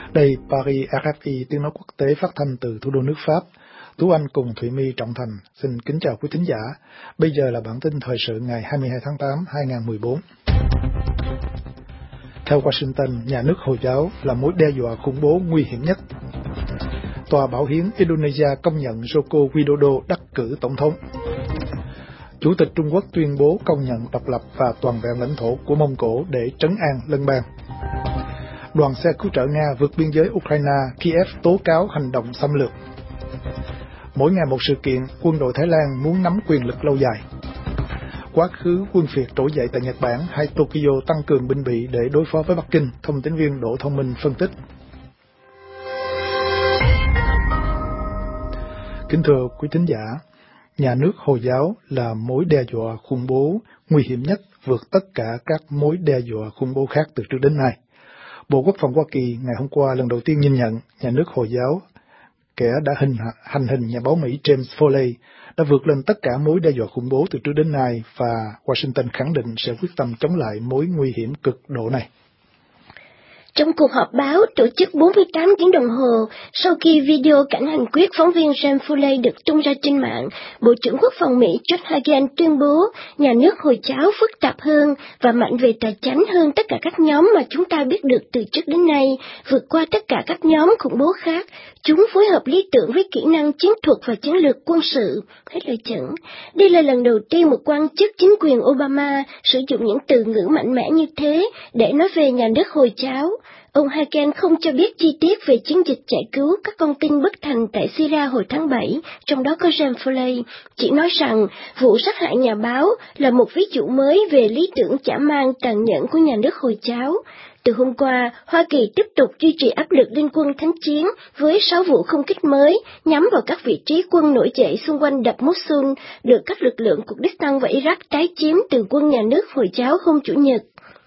Đây Paris RFI tiếng nói quốc tế phát thanh từ thủ đô nước Pháp. Tú Anh cùng Thụy My Trọng Thành xin kính chào quý thính giả. Bây giờ là bản tin thời sự ngày 22 tháng 8, 2014. Theo Washington, nhà nước Hồi giáo là mối đe dọa khủng bố nguy hiểm nhất. Tòa Bảo hiến Indonesia công nhận Joko Widodo đắc cử tổng thống. Chủ tịch Trung Quốc tuyên bố công nhận độc lập và toàn vẹn lãnh thổ của Mông Cổ để trấn an lân bang. Đoàn xe cứu trợ Nga vượt biên giới Ukraine, Kiev tố cáo hành động xâm lược. Mỗi ngày một sự kiện, quân đội Thái Lan muốn nắm quyền lực lâu dài. Quá khứ quân Việt trỗi dậy tại Nhật Bản hay Tokyo tăng cường binh bị để đối phó với Bắc Kinh, thông tín viên Đỗ Thông Minh phân tích. Kính thưa quý thính giả, nhà nước Hồi giáo là mối đe dọa khủng bố nguy hiểm nhất, vượt tất cả các mối đe dọa khủng bố khác từ trước đến nay. Bộ Quốc phòng Hoa Kỳ ngày hôm qua lần đầu tiên nhìn nhận nhà nước Hồi giáo, kẻ đã hành hình nhà báo Mỹ James Foley, đã vượt lên tất cả mối đe dọa khủng bố từ trước đến nay và Washington khẳng định sẽ quyết tâm chống lại mối nguy hiểm cực độ này. Trong cuộc họp báo tổ chức 48 tiếng đồng hồ sau khi video cảnh hành quyết phóng viên James Foley được tung ra trên mạng, Bộ trưởng Quốc phòng Mỹ Josh Hagan tuyên bố nhà nước Hồi giáo phức tạp hơn và mạnh về tà chánh hơn tất cả các nhóm mà chúng ta biết được từ trước đến nay, vượt qua tất cả các nhóm khủng bố khác. Chúng phối hợp lý tưởng với kỹ năng chiến thuật và chiến lược quân sự. Hết lời dẫn. Đây là lần đầu tiên một quan chức chính quyền Obama sử dụng những từ ngữ mạnh mẽ như thế để nói về nhà nước Hồi giáo. Ông Hagan không cho biết chi tiết về chiến dịch giải cứu các con tin bất thành tại Syria hồi tháng 7, trong đó có James Foley, chỉ nói rằng vụ sát hại nhà báo là một ví dụ mới về lý tưởng dã man tàn nhẫn của nhà nước Hồi giáo. Từ hôm qua, Hoa Kỳ tiếp tục duy trì áp lực lên quân thánh chiến với 6 vụ không kích mới nhắm vào các vị trí quân nổi dậy xung quanh đập Mosul được các lực lượng Kurdistan và Iraq tái chiếm từ quân nhà nước Hồi giáo hôm Chủ nhật.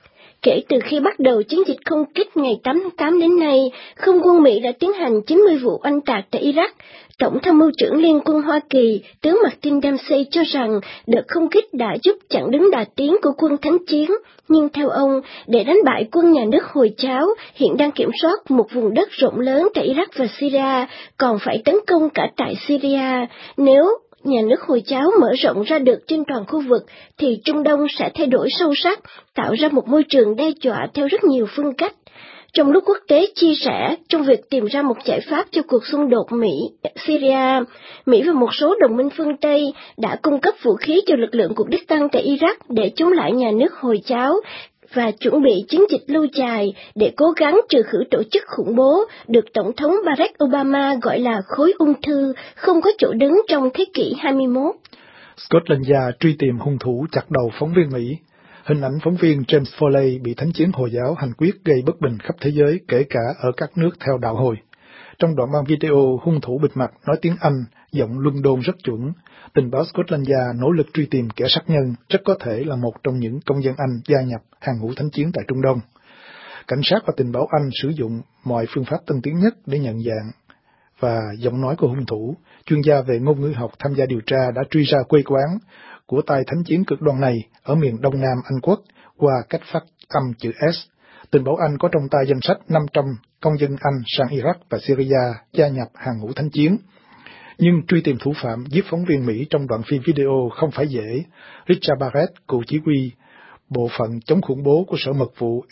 Kể từ khi bắt đầu chiến dịch không kích ngày 8 tháng 8 đến nay, không quân Mỹ đã tiến hành 90 vụ oanh tạc tại Iraq. Tổng tham mưu trưởng Liên quân Hoa Kỳ, tướng Martin Dempsey cho rằng đợt không kích đã giúp chặn đứng đà tiến của quân thánh chiến. Nhưng theo ông, để đánh bại quân nhà nước Hồi giáo hiện đang kiểm soát một vùng đất rộng lớn tại Iraq và Syria, còn phải tấn công cả tại Syria. Nếu nhà nước Hồi giáo mở rộng ra được trên toàn khu vực, thì Trung Đông sẽ thay đổi sâu sắc, tạo ra một môi trường đe dọa theo rất nhiều phương cách. Trong lúc quốc tế chia sẻ trong việc tìm ra một giải pháp cho cuộc xung đột Mỹ-Syria, Mỹ và một số đồng minh phương Tây đã cung cấp vũ khí cho lực lượng Kurdistan tại Iraq để chống lại nhà nước Hồi giáo và chuẩn bị chiến dịch lâu dài để cố gắng trừ khử tổ chức khủng bố được Tổng thống Barack Obama gọi là khối ung thư, không có chỗ đứng trong thế kỷ 21. Scotland Yard truy tìm hung thủ chặt đầu phóng viên Mỹ. Hình ảnh phóng viên James Foley bị thánh chiến Hồi giáo hành quyết gây bất bình khắp thế giới, kể cả ở các nước theo đạo Hồi. Trong đoạn băng video, hung thủ bịt mặt nói tiếng Anh, giọng London rất chuẩn. Tình báo Scotland Yard nỗ lực truy tìm kẻ sát nhân, rất có thể là một trong những công dân Anh gia nhập hàng ngũ thánh chiến tại Trung Đông. Cảnh sát và tình báo Anh sử dụng mọi phương pháp tân tiến nhất để nhận dạng và giọng nói của hung thủ. Chuyên gia về ngôn ngữ học tham gia điều tra đã truy ra quê quán của tay thánh chiến cực đoan này ở miền Đông Nam Anh Quốc qua cách phát âm chữ S. Tình báo Anh có trong tay danh sách 500 công dân Anh sang Iraq và Syria gia nhập hàng ngũ thánh chiến. Nhưng truy tìm thủ phạm giết phóng viên Mỹ trong đoạn phim video không phải dễ. Richard Barrett, cựu chỉ huy bộ phận chống khủng bố của Sở Mật vụ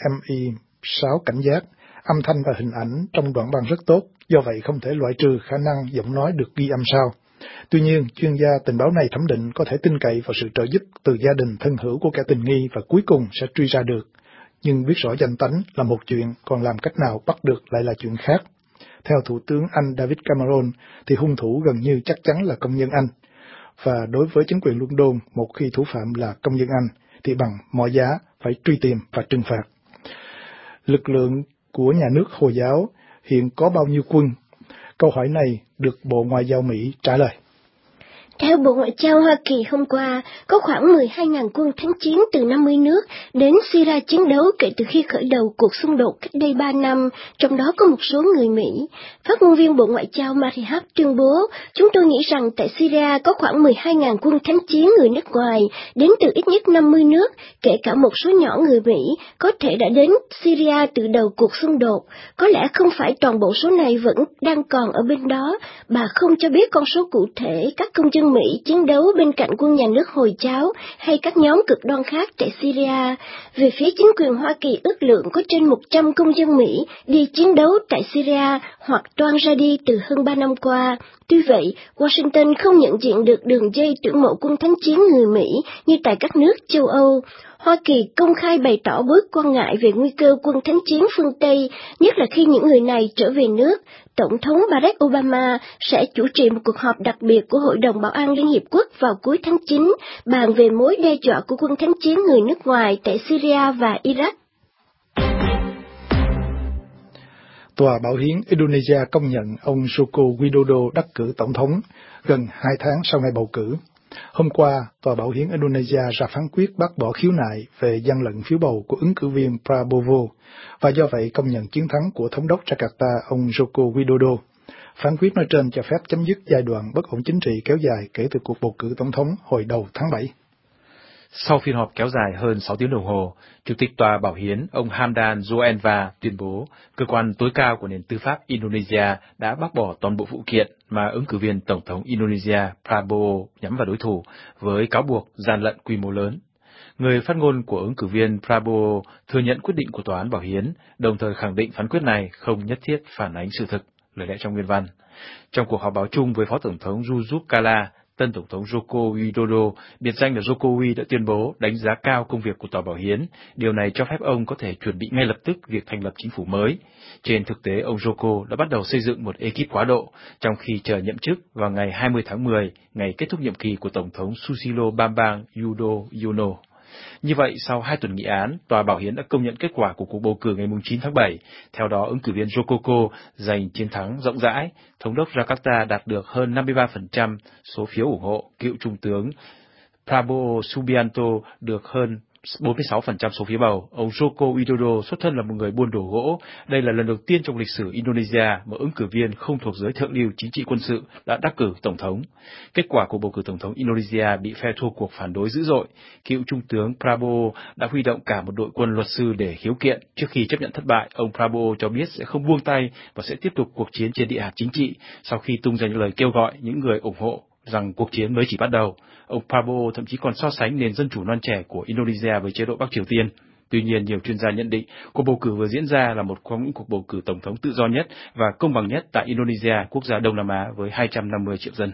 MI6 cảnh giác, âm thanh và hình ảnh trong đoạn băng rất tốt, do vậy không thể loại trừ khả năng giọng nói được ghi âm sau. Tuy nhiên, chuyên gia tình báo này thẩm định có thể tin cậy vào sự trợ giúp từ gia đình thân hữu của kẻ tình nghi và cuối cùng sẽ truy ra được. Nhưng biết rõ danh tánh là một chuyện, còn làm cách nào bắt được lại là chuyện khác. Theo Thủ tướng Anh David Cameron, thì hung thủ gần như chắc chắn là công dân Anh. Và đối với chính quyền London, một khi thủ phạm là công dân Anh, thì bằng mọi giá phải truy tìm và trừng phạt. Lực lượng của nhà nước Hồi giáo hiện có bao nhiêu quân? Câu hỏi này được Bộ Ngoại giao Mỹ trả lời. Theo Bộ Ngoại giao Hoa Kỳ hôm qua, có khoảng 12.000 quân thánh chiến từ 50 nước đến Syria chiến đấu kể từ khi khởi đầu cuộc xung đột cách đây 3 năm, trong đó có một số người Mỹ. Phát ngôn viên Bộ Ngoại giao Mary Harf tuyên bố, chúng tôi nghĩ rằng tại Syria có khoảng 12.000 quân thánh chiến người nước ngoài đến từ ít nhất 50 nước, kể cả một số nhỏ người Mỹ, có thể đã đến Syria từ đầu cuộc xung đột. Có lẽ không phải toàn bộ số này vẫn đang còn ở bên đó. Bà không cho biết con số cụ thể các công dân Mỹ chiến đấu bên cạnh quân nhà nước Hồi giáo hay các nhóm cực đoan khác tại Syria. Về phía chính quyền Hoa Kỳ ước lượng có trên 100 công dân Mỹ đi chiến đấu tại Syria hoặc toan ra đi từ hơn 3 năm qua. Tuy vậy, Washington không nhận diện được đường dây tuyển mộ quân thánh chiến người Mỹ như tại các nước châu Âu. Hoa Kỳ công khai bày tỏ mối quan ngại về nguy cơ quân thánh chiến phương Tây, nhất là khi những người này trở về nước. Tổng thống Barack Obama sẽ chủ trì một cuộc họp đặc biệt của Hội đồng Bảo an Liên Hiệp Quốc vào cuối tháng 9, bàn về mối đe dọa của quân thánh chiến người nước ngoài tại Syria và Iraq. Tòa Bảo hiến Indonesia công nhận ông Joko Widodo đắc cử tổng thống gần 2 tháng sau ngày bầu cử. Hôm qua, Tòa Bảo hiến Indonesia ra phán quyết bác bỏ khiếu nại về gian lận phiếu bầu của ứng cử viên Prabowo, và do vậy công nhận chiến thắng của thống đốc Jakarta ông Joko Widodo. Phán quyết nói trên cho phép chấm dứt giai đoạn bất ổn chính trị kéo dài kể từ cuộc bầu cử tổng thống hồi đầu tháng 7. Sau phiên họp kéo dài hơn 6 tiếng đồng hồ, Chủ tịch Tòa Bảo hiến ông Hamdan Zoenva tuyên bố cơ quan tối cao của nền tư pháp Indonesia đã bác bỏ toàn bộ vụ kiện mà ứng cử viên Tổng thống Indonesia Prabowo nhắm vào đối thủ với cáo buộc gian lận quy mô lớn. Người phát ngôn của ứng cử viên Prabowo thừa nhận quyết định của Tòa án Bảo hiến, đồng thời khẳng định phán quyết này không nhất thiết phản ánh sự thực, lời lẽ trong nguyên văn. Trong cuộc họp báo chung với Phó Tổng thống Yusuf Kala, tân Tổng thống Joko Widodo, biệt danh là Jokowi, đã tuyên bố đánh giá cao công việc của Tòa Bảo hiến. Điều này cho phép ông có thể chuẩn bị ngay lập tức việc thành lập chính phủ mới. Trên thực tế, ông Joko đã bắt đầu xây dựng một ekip quá độ, trong khi chờ nhậm chức vào ngày 20 tháng 10, ngày kết thúc nhiệm kỳ của Tổng thống Susilo Bambang Yudhoyono. Như vậy, sau 2 tuần nghị án, Tòa Bảo hiến đã công nhận kết quả của cuộc bầu cử ngày 9 tháng 7. Theo đó, ứng cử viên Joko giành chiến thắng rộng rãi. Thống đốc Jakarta đạt được hơn 53% số phiếu ủng hộ. Cựu Trung tướng Prabowo Subianto được hơn 46% số phiếu bầu. Ông Joko Widodo xuất thân là một người buôn đồ gỗ. Đây là lần đầu tiên trong lịch sử Indonesia mà ứng cử viên không thuộc giới thượng lưu chính trị quân sự đã đắc cử tổng thống. Kết quả của bầu cử tổng thống Indonesia bị phe thua cuộc phản đối dữ dội. Cựu Trung tướng Prabowo đã huy động cả một đội quân luật sư để khiếu kiện. Trước khi chấp nhận thất bại, ông Prabowo cho biết sẽ không buông tay và sẽ tiếp tục cuộc chiến trên địa hạt chính trị sau khi tung ra những lời kêu gọi những người ủng hộ rằng cuộc chiến mới chỉ bắt đầu. Ông Prabowo thậm chí còn so sánh nền dân chủ non trẻ của Indonesia với chế độ Bắc Triều Tiên. Tuy nhiên, nhiều chuyên gia nhận định cuộc bầu cử vừa diễn ra là một trong những cuộc bầu cử tổng thống tự do nhất và công bằng nhất tại Indonesia, quốc gia Đông Nam Á với 250 triệu dân.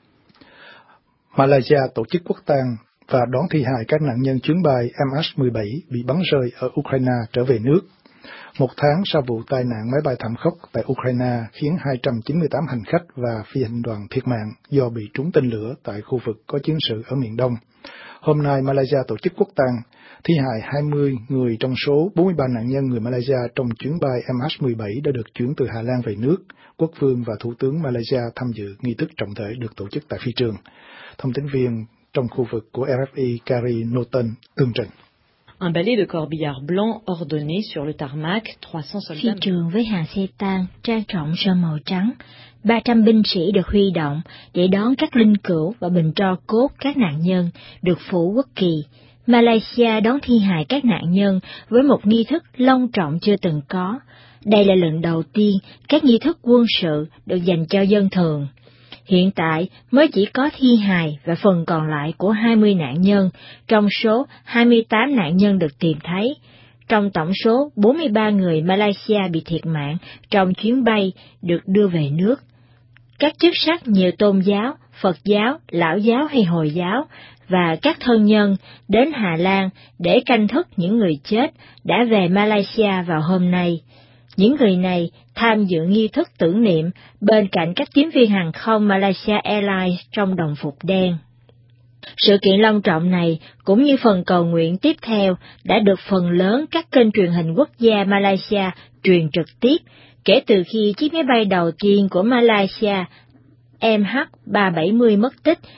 Malaysia tổ chức quốc tang và đón thi hài các nạn nhân chuyến bay MH17 bị bắn rơi ở Ukraine trở về nước. 1 tháng sau vụ tai nạn máy bay thảm khốc tại Ukraine khiến 298 hành khách và phi hành đoàn thiệt mạng do bị trúng tên lửa tại khu vực có chiến sự ở miền Đông. Hôm nay, Malaysia tổ chức quốc tang, thi hài 20 người trong số 43 nạn nhân người Malaysia trong chuyến bay MH17 đã được chuyển từ Hà Lan về nước. Quốc vương và Thủ tướng Malaysia tham dự nghi thức trọng thể được tổ chức tại phi trường. Thông tin viên trong khu vực của RFI Carrie Norton tường trình. Un balai de corbillards blancs ordonné sur le tarmac, 300 soldats. Phi trường với hàng xe tang trang trọng sơn màu trắng, 300 binh sĩ được huy động để đón các linh cữu và bình tro cốt các nạn nhân được phủ quốc kỳ. Malaysia đón thi hài các nạn nhân với một nghi thức long trọng chưa từng có. Đây là lần đầu tiên các nghi thức quân sự được dành cho dân thường. Hiện tại mới chỉ có thi hài và phần còn lại của 20 nạn nhân, trong số 28 nạn nhân được tìm thấy. Trong tổng số 43 người Malaysia bị thiệt mạng trong chuyến bay được đưa về nước. Các chức sắc nhiều tôn giáo, Phật giáo, Lão giáo hay Hồi giáo và các thân nhân đến Hà Lan để canh thức những người chết đã về Malaysia vào hôm nay. Những người này tham dự nghi thức tưởng niệm bên cạnh các tiếp viên hàng không Malaysia Airlines trong đồng phục đen. Sự kiện long trọng này, cũng như phần cầu nguyện tiếp theo, đã được phần lớn các kênh truyền hình quốc gia Malaysia truyền trực tiếp, kể từ khi chiếc máy bay đầu tiên của Malaysia MH370 mất tích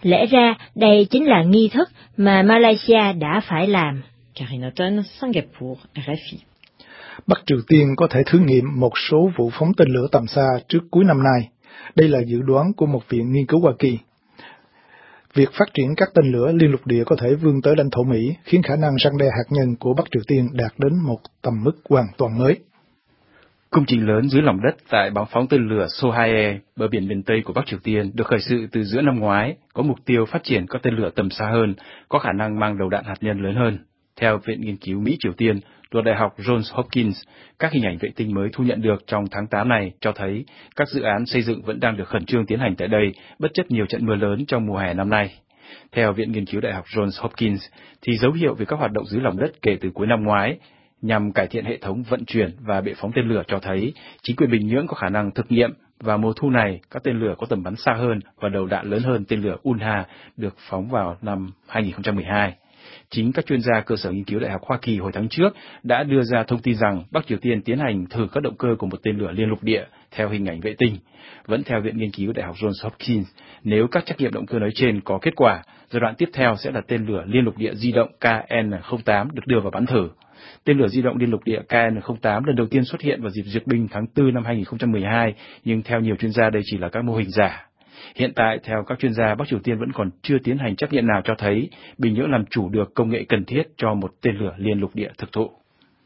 Lẽ ra đây chính là nghi thức mà Malaysia đã phải làm. Karine Houghton, Singapour, RFI. Bắc Triều Tiên có thể thử nghiệm một số vụ phóng tên lửa tầm xa trước cuối năm nay. Đây là dự đoán của một viện nghiên cứu Hoa Kỳ. Việc phát triển các tên lửa liên lục địa có thể vươn tới lãnh thổ Mỹ, khiến khả năng răn đe hạt nhân của Bắc Triều Tiên đạt đến một tầm mức hoàn toàn mới. Công trình lớn dưới lòng đất tại bắn phóng tên lửa Sohae, bờ biển miền Tây của Bắc Triều Tiên, được khởi sự từ giữa năm ngoái, có mục tiêu phát triển các tên lửa tầm xa hơn, có khả năng mang đầu đạn hạt nhân lớn hơn. Theo Viện Nghiên cứu Mỹ-Triều Tiên, thuộc Đại học Johns Hopkins, các hình ảnh vệ tinh mới thu nhận được trong tháng 8 này cho thấy các dự án xây dựng vẫn đang được khẩn trương tiến hành tại đây, bất chấp nhiều trận mưa lớn trong mùa hè năm nay. Theo Viện Nghiên cứu Đại học Johns Hopkins, thì dấu hiệu về các hoạt động dưới lòng đất kể từ cuối năm ngoái nhằm cải thiện hệ thống vận chuyển và bệ phóng tên lửa cho thấy chính quyền Bình Nhưỡng có khả năng thực nghiệm và mùa thu này các tên lửa có tầm bắn xa hơn và đầu đạn lớn hơn tên lửa Unha được phóng vào năm 2012. Chính các chuyên gia cơ sở nghiên cứu Đại học Hoa Kỳ hồi tháng trước đã đưa ra thông tin rằng Bắc Triều Tiên tiến hành thử các động cơ của một tên lửa liên lục địa theo hình ảnh vệ tinh. Vẫn theo Viện Nghiên cứu Đại học Johns Hopkins, nếu các trắc nghiệm động cơ nói trên có kết quả, giai đoạn tiếp theo sẽ là tên lửa liên lục địa di động KN-08 được đưa vào bắn thử. Tên lửa di động liên lục địa KN-08 lần đầu tiên xuất hiện vào dịp duyệt binh tháng 4 năm 2012, nhưng theo nhiều chuyên gia đây chỉ là các mô hình giả. Hiện tại, theo các chuyên gia, Bắc Triều Tiên vẫn còn chưa tiến hành trắc nghiệm nào cho thấy Bình Nhưỡng làm chủ được công nghệ cần thiết cho một tên lửa liên lục địa thực thụ.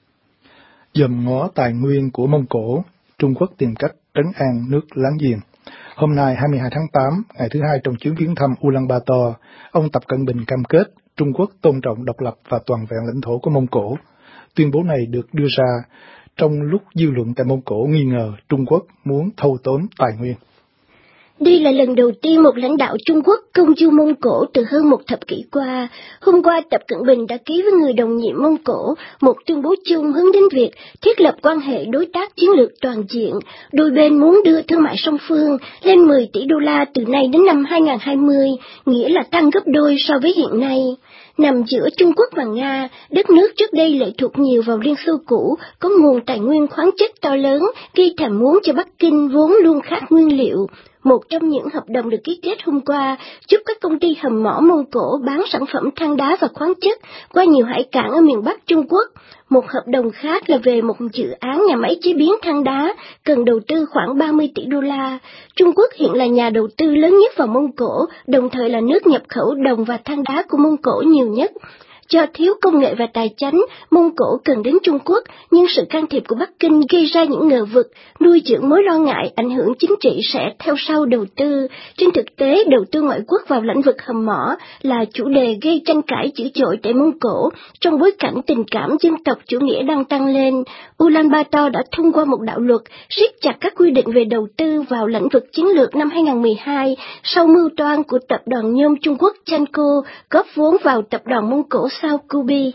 Dòm ngó tài nguyên của Mông Cổ, Trung Quốc tìm cách trấn an nước láng giềng. Hôm nay 22 tháng 8, ngày thứ hai trong chuyến viếng thăm Ulaanbaatar, ông Tập Cận Bình cam kết Trung Quốc tôn trọng độc lập và toàn vẹn lãnh thổ của Mông Cổ. Tuyên bố này được đưa ra trong lúc dư luận tại Mông Cổ nghi ngờ Trung Quốc muốn thâu tóm tài nguyên. Đây là lần đầu tiên một lãnh đạo Trung Quốc công du Mông Cổ từ hơn một thập kỷ qua. Hôm qua, Tập Cận Bình đã ký với người đồng nhiệm Mông Cổ một tuyên bố chung hướng đến việc thiết lập quan hệ đối tác chiến lược toàn diện. Đôi bên muốn đưa thương mại song phương lên 10 tỷ đô la từ nay đến năm 2020, nghĩa là tăng gấp đôi so với hiện nay. Nằm giữa Trung Quốc và Nga, đất nước trước đây lệ thuộc nhiều vào Liên Xô cũ, có nguồn tài nguyên khoáng chất to lớn, gây thèm muốn cho Bắc Kinh vốn luôn khát nguyên liệu. Một trong những hợp đồng được ký kết hôm qua giúp các công ty hầm mỏ Mông Cổ bán sản phẩm than đá và khoáng chất qua nhiều hải cảng ở miền Bắc Trung Quốc. Một hợp đồng khác là về một dự án nhà máy chế biến than đá cần đầu tư khoảng 30 tỷ đô la. Trung Quốc hiện là nhà đầu tư lớn nhất vào Mông Cổ, đồng thời là nước nhập khẩu đồng và than đá của Mông Cổ nhiều nhất. Do thiếu công nghệ và tài chánh, Mông Cổ cần đến Trung Quốc, nhưng sự can thiệp của Bắc Kinh gây ra những ngờ vực, nuôi dưỡng mối lo ngại ảnh hưởng chính trị sẽ theo sau đầu tư. Trên thực tế, đầu tư ngoại quốc vào lĩnh vực hầm mỏ là chủ đề gây tranh cãi dữ dội tại Mông Cổ, trong bối cảnh tình cảm dân tộc chủ nghĩa đang tăng lên. Ulaanbaatar đã thông qua một đạo luật siết chặt các quy định về đầu tư vào lĩnh vực chiến lược năm 2012, sau mưu toan của tập đoàn nhôm Trung Quốc Chanco góp vốn vào tập đoàn Mông Cổ Sao Kubi.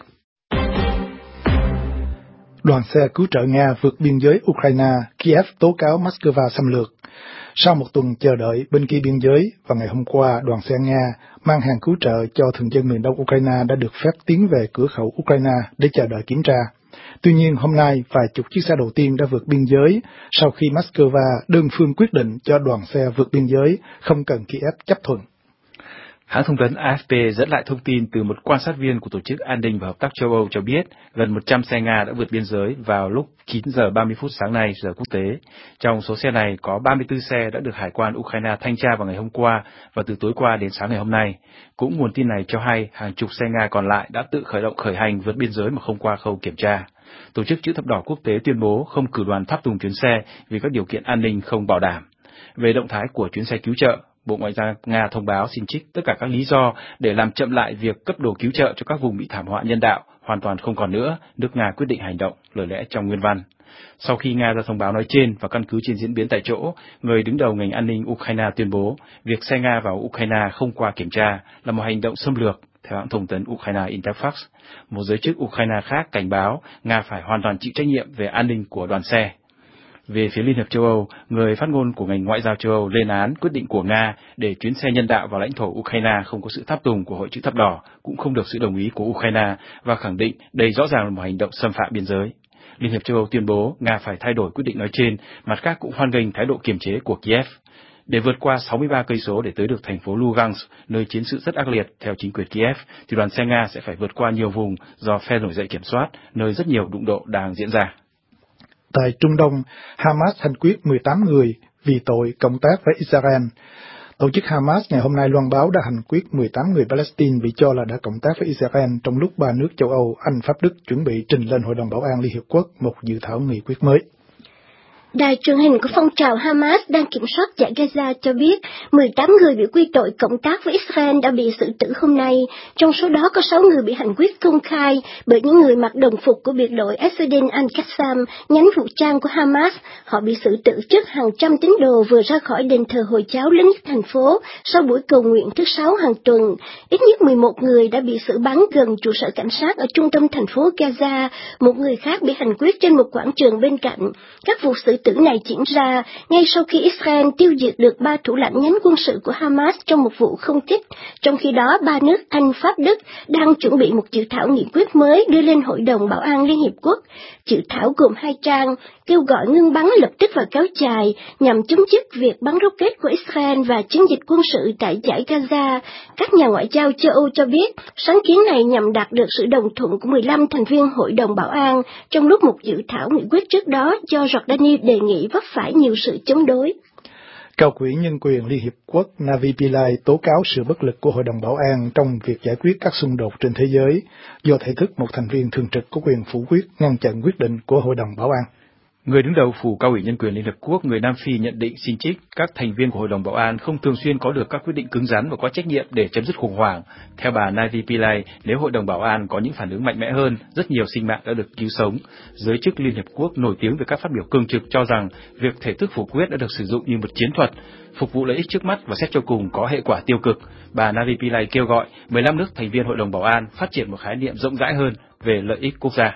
Đoàn xe cứu trợ Nga vượt biên giới Ukraine, Kiev tố cáo Moscow xâm lược. Sau một tuần chờ đợi bên kia biên giới, vào ngày hôm qua, đoàn xe Nga mang hàng cứu trợ cho thường dân miền đông Ukraine đã được phép tiến về cửa khẩu Ukraine để chờ đợi kiểm tra. Tuy nhiên, hôm nay, vài chục chiếc xe đầu tiên đã vượt biên giới sau khi Moscow đơn phương quyết định cho đoàn xe vượt biên giới, không cần Kiev chấp thuận. Hãng thông tấn AFP dẫn lại thông tin từ một quan sát viên của Tổ chức An ninh và Hợp tác châu Âu cho biết gần 100 xe Nga đã vượt biên giới vào lúc 9 giờ 30 phút sáng nay giờ quốc tế. Trong số xe này có 34 xe đã được Hải quan Ukraine thanh tra vào ngày hôm qua và từ tối qua đến sáng ngày hôm nay. Cũng nguồn tin này cho hay hàng chục xe Nga còn lại đã tự khởi hành vượt biên giới mà không qua khâu kiểm tra. Tổ chức Chữ thập đỏ quốc tế tuyên bố không cử đoàn tháp tùng chuyến xe vì các điều kiện an ninh không bảo đảm. Về động thái của chuyến xe cứu trợ, Bộ Ngoại giao Nga thông báo xin trích tất cả các lý do để làm chậm lại việc cấp đồ cứu trợ cho các vùng bị thảm họa nhân đạo, hoàn toàn không còn nữa, nước Nga quyết định hành động, lời lẽ trong nguyên văn. Sau khi Nga ra thông báo nói trên và căn cứ trên diễn biến tại chỗ, người đứng đầu ngành an ninh Ukraine tuyên bố việc xe Nga vào Ukraine không qua kiểm tra là một hành động xâm lược, theo hãng thông tấn Ukraine Interfax. Một giới chức Ukraine khác cảnh báo Nga phải hoàn toàn chịu trách nhiệm về an ninh của đoàn xe. Về phía Liên hiệp châu Âu, người phát ngôn của ngành ngoại giao châu Âu lên án quyết định của Nga để chuyến xe nhân đạo vào lãnh thổ Ukraine không có sự tháp tùng của Hội Chữ thập đỏ, cũng không được sự đồng ý của Ukraine và khẳng định đây rõ ràng là một hành động xâm phạm biên giới. Liên hiệp châu Âu tuyên bố Nga phải thay đổi quyết định nói trên, mặt khác cũng hoan nghênh thái độ kiềm chế của Kiev. Để vượt qua 63 cây số để tới được thành phố Lugansk, nơi chiến sự rất ác liệt theo chính quyền Kiev, thì đoàn xe Nga sẽ phải vượt qua nhiều vùng do phe nổi dậy kiểm soát, nơi rất nhiều đụng độ đang diễn ra. Tại Trung Đông, Hamas hành quyết 18 người vì tội cộng tác với Israel. Tổ chức Hamas ngày hôm nay loan báo đã hành quyết 18 người Palestine bị cho là đã cộng tác với Israel trong lúc ba nước châu Âu, Anh, Pháp, Đức chuẩn bị trình lên Hội đồng Bảo an Liên Hiệp Quốc một dự thảo nghị quyết mới. Đài truyền hình của phong trào Hamas đang kiểm soát dải Gaza cho biết 18 người bị quy tội cộng tác với Israel đã bị xử tử hôm nay, trong số đó có 6 người bị hành quyết công khai bởi những người mặc đồng phục của biệt đội Esedin al-Qassam, nhánh vũ trang của Hamas. Họ bị xử tử trước hàng trăm tín đồ vừa ra khỏi đền thờ Hồi giáo lớn nhất thành phố sau buổi cầu nguyện thứ 6 hàng tuần. Ít nhất 11 người đã bị xử bắn gần trụ sở cảnh sát ở trung tâm thành phố Gaza, một người khác bị hành quyết trên một quảng trường bên cạnh. Các vụ xử tử này diễn ra ngay sau khi Israel tiêu diệt được 3 thủ lãnh nhánh quân sự của Hamas trong một vụ không kích. Trong khi đó, 3 nước Anh, Pháp, Đức đang chuẩn bị một dự thảo nghị quyết mới đưa lên Hội đồng Bảo an Liên Hiệp Quốc. Dự thảo gồm 2 trang, kêu gọi ngưng bắn lập tức và kéo dài nhằm chấm dứt việc bắn rocket của Israel và chiến dịch quân sự tại dải Gaza. Các nhà ngoại giao châu Âu cho biết sáng kiến này nhằm đạt được sự đồng thuận của 15 thành viên Hội đồng Bảo an, trong lúc một dự thảo nghị quyết trước đó do Jordani đề nghị vấp phải nhiều sự chống đối. Cao quỹ Nhân quyền Liên Hiệp Quốc Navi Pillay tố cáo sự bất lực của Hội đồng Bảo an trong việc giải quyết các xung đột trên thế giới do thể thức một thành viên thường trực có quyền phủ quyết ngăn chặn quyết định của Hội đồng Bảo an. Người đứng đầu Phủ Cao ủy Nhân quyền Liên Hợp Quốc, người Nam Phi nhận định xin trích các thành viên của Hội đồng Bảo an không thường xuyên có được các quyết định cứng rắn và có trách nhiệm để chấm dứt khủng hoảng. Theo bà Navi Pillay, nếu Hội đồng Bảo an có những phản ứng mạnh mẽ hơn, rất nhiều sinh mạng đã được cứu sống. Giới chức Liên Hợp Quốc nổi tiếng về các phát biểu cương trực cho rằng việc thể thức phủ quyết đã được sử dụng như một chiến thuật, phục vụ lợi ích trước mắt và xét cho cùng có hệ quả tiêu cực. Bà Navi Pillay kêu gọi 15 nước thành viên Hội đồng Bảo an phát triển một khái niệm rộng rãi hơn về lợi ích quốc gia.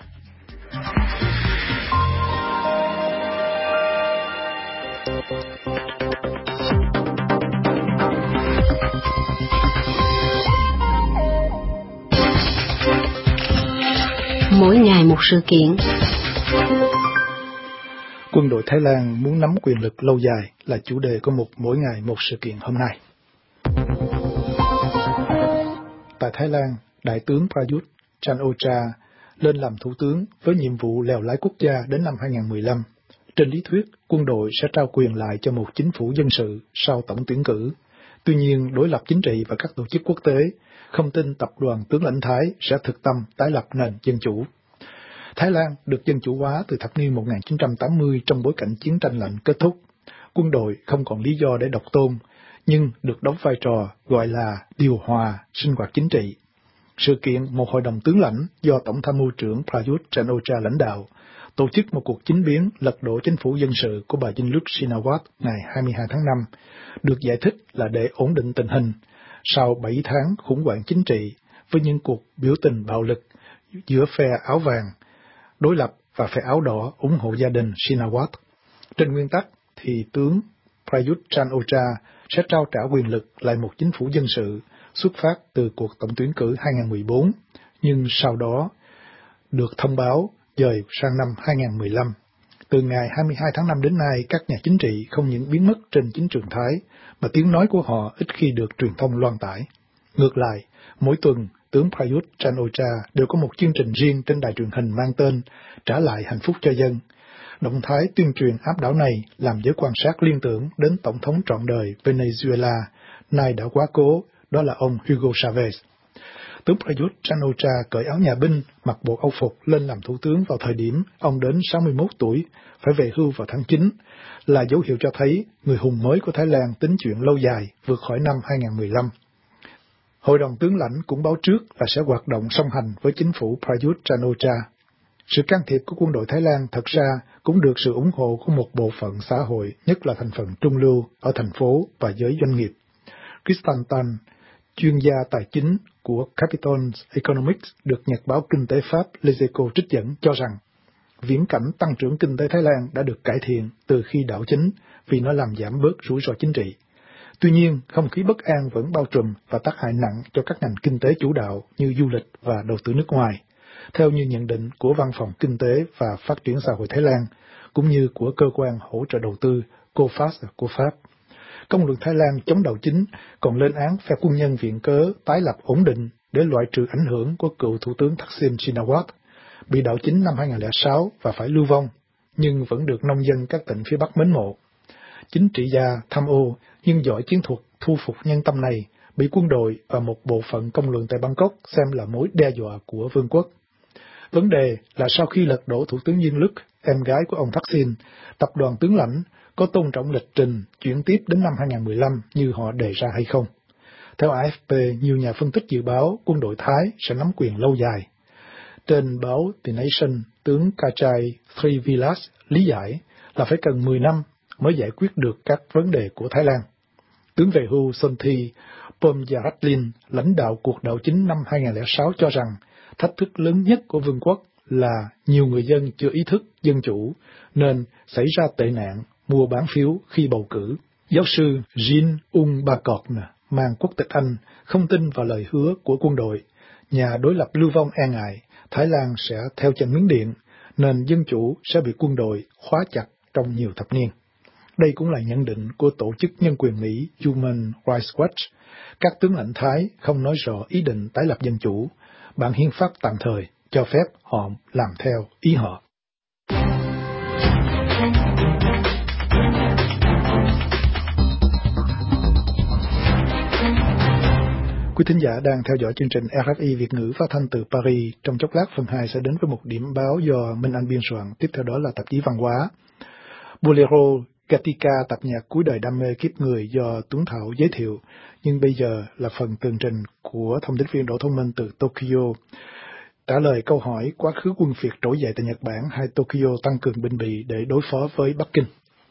Mỗi ngày một sự kiện. Quân đội Thái Lan muốn nắm quyền lực lâu dài là chủ đề của một mỗi ngày một sự kiện hôm nay. Tại Thái Lan, Đại tướng Prayut Chan-o-cha lên làm thủ tướng với nhiệm vụ lèo lái quốc gia đến năm 2015. Trên lý thuyết, quân đội sẽ trao quyền lại cho một chính phủ dân sự sau tổng tuyển cử. Tuy nhiên, đối lập chính trị và các tổ chức quốc tế không tin tập đoàn tướng lãnh Thái sẽ thực tâm tái lập nền dân chủ. Thái Lan được dân chủ hóa từ thập niên 1980 trong bối cảnh chiến tranh lạnh kết thúc. Quân đội không còn lý do để độc tôn, nhưng được đóng vai trò gọi là điều hòa sinh hoạt chính trị. Sự kiện một hội đồng tướng lãnh do Tổng tham mưu trưởng Prayut Chan-o-cha lãnh đạo tổ chức một cuộc chính biến lật đổ chính phủ dân sự của bà Yingluck Shinawatra ngày 22 tháng 5, được giải thích là để ổn định tình hình sau 7 tháng khủng hoảng chính trị với những cuộc biểu tình bạo lực giữa phe áo vàng đối lập và phe áo đỏ ủng hộ gia đình Shinawatra. Trên nguyên tắc thì tướng Prayut Chan-o-cha sẽ trao trả quyền lực lại một chính phủ dân sự xuất phát từ cuộc tổng tuyển cử 2014, nhưng sau đó được thông báo dời sang năm 2015. Từ ngày 22 tháng 5 đến nay, các nhà chính trị không những biến mất trên chính trường Thái, mà tiếng nói của họ ít khi được truyền thông loan tải. Ngược lại, mỗi tuần, tướng Prayut Chan-o-cha đều có một chương trình riêng trên đài truyền hình mang tên Trả lại hạnh phúc cho dân. Động thái tuyên truyền áp đảo này làm giới quan sát liên tưởng đến Tổng thống trọn đời Venezuela, nay đã quá cố, đó là ông Hugo Chavez. Tướng Prayut Chan-o-cha cởi áo nhà binh, mặc bộ âu phục lên làm thủ tướng vào thời điểm ông đến 61 tuổi, phải về hưu vào tháng 9, là dấu hiệu cho thấy người hùng mới của Thái Lan tính chuyện lâu dài vượt khỏi năm 2015. Hội đồng tướng lãnh cũng báo trước là sẽ hoạt động song hành với chính phủ Prayut Chan-o-cha. Sự can thiệp của quân đội Thái Lan thật ra cũng được sự ủng hộ của một bộ phận xã hội, nhất là thành phần trung lưu ở thành phố và giới doanh nghiệp. Tristan Tan, chuyên gia tài chính của Capital Economics, được nhật báo kinh tế Pháp Les Echos trích dẫn cho rằng viễn cảnh tăng trưởng kinh tế Thái Lan đã được cải thiện từ khi đảo chính vì nó làm giảm bớt rủi ro chính trị. Tuy nhiên, không khí bất an vẫn bao trùm và tác hại nặng cho các ngành kinh tế chủ đạo như du lịch và đầu tư nước ngoài, theo như nhận định của Văn phòng Kinh tế và Phát triển xã hội Thái Lan, cũng như của cơ quan hỗ trợ đầu tư COFAS của Pháp. Công luận Thái Lan chống đảo chính còn lên án phe quân nhân viện cớ tái lập ổn định để loại trừ ảnh hưởng của cựu Thủ tướng Thaksin Shinawatra, bị đảo chính năm 2006 và phải lưu vong, nhưng vẫn được nông dân các tỉnh phía Bắc mến mộ. Chính trị gia, tham ô, nhưng giỏi chiến thuật thu phục nhân tâm này, bị quân đội và một bộ phận công luận tại Bangkok xem là mối đe dọa của vương quốc. Vấn đề là sau khi lật đổ Thủ tướng Dinh Luc, em gái của ông Thaksin, tập đoàn tướng lãnh có tôn trọng lịch trình chuyển tiếp đến năm 2015 như họ đề ra hay không. Theo AFP, nhiều nhà phân tích dự báo quân đội Thái sẽ nắm quyền lâu dài. Trên báo The Nation, tướng Kachai Trivilas lý giải là phải cần 10 năm mới giải quyết được các vấn đề của Thái Lan. Tướng về hưu Sonthi Pomyaratlin, lãnh đạo cuộc đảo chính năm 2006 cho rằng thách thức lớn nhất của vương quốc là nhiều người dân chưa ý thức dân chủ, nên xảy ra tệ nạn mua bán phiếu khi bầu cử. Giáo sư Jean Ungbakorn, mang quốc tịch Anh, không tin vào lời hứa của quân đội. Nhà đối lập lưu vong e ngại Thái Lan sẽ theo chân Miến Điện, nên dân chủ sẽ bị quân đội khóa chặt trong nhiều thập niên. Đây cũng là nhận định của Tổ chức Nhân quyền Mỹ Human Rights Watch. Các tướng lãnh Thái không nói rõ ý định tái lập dân chủ. Bản hiến pháp tạm thời cho phép họ làm theo ý họ. Quý thính giả đang theo dõi chương trình RFI Việt ngữ phát thanh từ Paris. Trong chốc lát, phần 2 sẽ đến với một điểm báo do Minh Anh biên soạn. Tiếp theo đó là tạp chí Văn hóa. Bolero Gatica, tập nhạc cuối đời đam mê kiếp người do Tuấn Thảo giới thiệu. Nhưng bây giờ là phần tường trình của thông tin viên Đỗ Thông Minh từ Tokyo. Trả lời câu hỏi quá khứ quân Việt trỗi dậy tại Nhật Bản hay Tokyo tăng cường binh bị để đối phó với Bắc Kinh.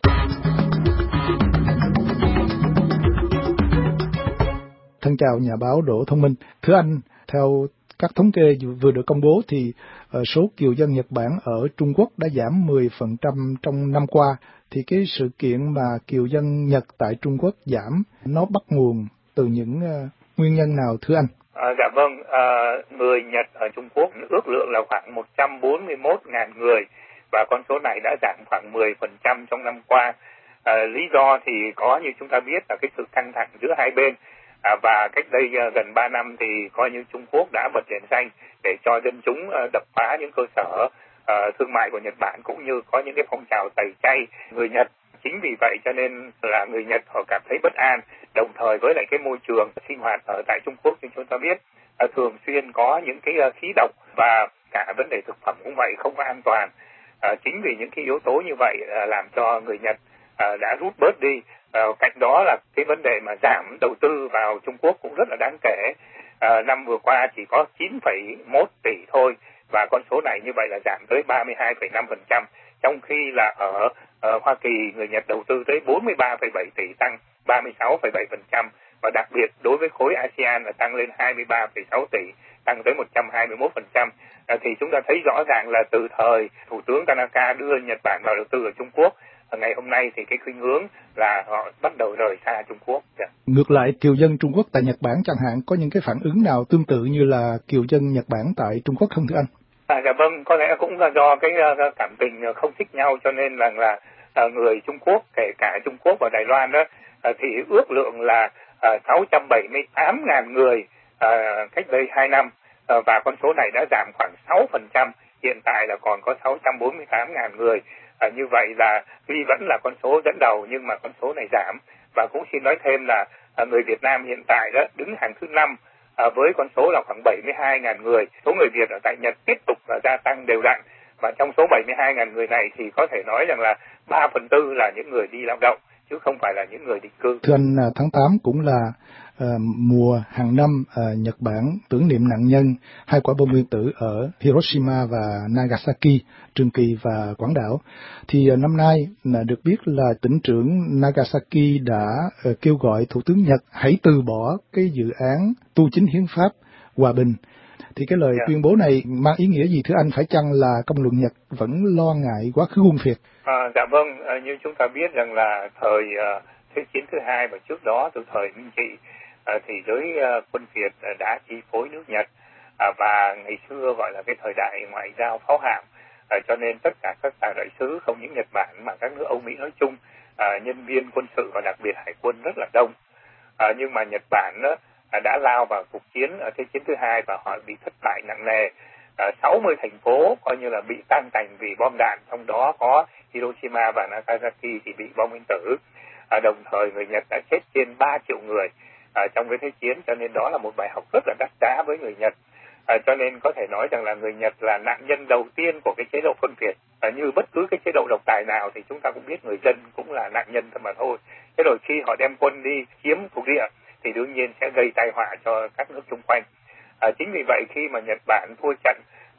Thân chào nhà báo Đỗ Thông Minh. Thưa anh, theo các thống kê vừa được công bố thì số kiều dân Nhật Bản ở Trung Quốc đã giảm 10% trong năm qua. Thì cái sự kiện mà kiều dân Nhật tại Trung Quốc giảm, nó bắt nguồn từ những nguyên nhân nào thưa anh? Dạ vâng, người Nhật ở Trung Quốc ước lượng là khoảng 141.000 người và con số này đã giảm khoảng 10% trong năm qua. Lý do thì có như chúng ta biết là cái sự căng thẳng giữa hai bên. Và cách đây gần 3 năm thì coi như Trung Quốc đã bật đèn xanh để cho dân chúng đập phá những cơ sở thương mại của Nhật Bản, cũng như có những cái phong trào tẩy chay người Nhật. Chính vì vậy cho nên là người Nhật họ cảm thấy bất an, đồng thời với lại cái môi trường sinh hoạt ở tại Trung Quốc như chúng ta biết thường xuyên có những cái khí độc và cả vấn đề thực phẩm cũng vậy, không có an toàn. Chính vì những cái yếu tố như vậy làm cho người Nhật đã rút bớt đi. Cạnh đó là cái vấn đề mà giảm đầu tư vào Trung Quốc cũng rất là đáng kể. Năm vừa qua chỉ có 9,1 tỷ thôi, và con số này như vậy là giảm tới 32,5%, trong khi là ở Hoa Kỳ người Nhật đầu tư tới 43,7 tỷ, tăng 36,7%, và đặc biệt đối với khối ASEAN là tăng lên 23,6 tỷ, tăng tới 121%. Thì chúng ta thấy rõ ràng là từ thời Thủ tướng Tanaka đưa Nhật Bản vào đầu tư ở Trung Quốc, ngày hôm nay thì cái khuynh hướng là họ bắt đầu rời xa Trung Quốc. Ngược lại, kiều dân Trung Quốc tại Nhật Bản chẳng hạn có những cái phản ứng nào tương tự như là kiều dân Nhật Bản tại Trung Quốc không thưa anh? Dạ vâng, có lẽ cũng là do cái cảm tình không thích nhau, cho nên là người Trung Quốc, kể cả Trung Quốc và Đài Loan đó, thì ước lượng là 678.000 người cách đây 2 năm, và con số này đã giảm khoảng 6%, hiện tại là còn có 648.000 người. Như vậy là tuy vẫn là con số dẫn đầu nhưng mà con số này giảm. Và cũng xin nói thêm là người Việt Nam hiện tại đó đứng hàng thứ 5 với con số là khoảng 72.000 người. Số người Việt ở tại Nhật tiếp tục gia tăng đều đặn, và trong số 72.000 người này thì có thể nói rằng là 3/4 là những người đi lao động chứ không phải là những người định cư. Thưa anh, tháng 8 cũng là mùa hàng năm Nhật Bản tưởng niệm nạn nhân hai quả bom nguyên tử ở Hiroshima và Nagasaki, Trường Kỳ và Quảng Đảo. Thì năm nay được biết là tỉnh trưởng Nagasaki đã kêu gọi Thủ tướng Nhật hãy từ bỏ cái dự án tu chính hiến pháp hòa bình. Thì cái lời tuyên bố này mang ý nghĩa gì thưa anh? Phải chăng là công luận Nhật vẫn lo ngại quá khứ quân Việt? Dạ vâng, như chúng ta biết rằng là thời Thế chiến thứ hai và trước đó từ thời Minh Trị thì giới quân Việt đã chi phối nước Nhật, và ngày xưa gọi là cái thời đại ngoại giao pháo hạm, cho nên tất cả các đại sứ không những Nhật Bản mà các nước Âu Mỹ nói chung nhân viên quân sự và đặc biệt hải quân rất là đông. Nhưng mà Nhật Bản đã lao vào cuộc chiến ở Thế chiến thứ hai và họ bị thất bại nặng nề. 60 thành phố coi như là bị tan tành vì bom đạn, trong đó có Hiroshima và Nagasaki thì bị bom nguyên tử. Đồng thời người Nhật đã chết trên 3 triệu người trong cái thế chiến, cho nên đó là một bài học rất là đắt giá với người Nhật. Cho nên có thể nói rằng là người Nhật là nạn nhân đầu tiên của cái chế độ phân biệt. Như bất cứ cái chế độ độc tài nào thì chúng ta cũng biết người dân cũng là nạn nhân mà thôi. Thế rồi khi họ đem quân đi chiếm thuộc địa thì đương nhiên sẽ gây tai họa cho các nước xung quanh. Chính vì vậy khi mà Nhật Bản thua trận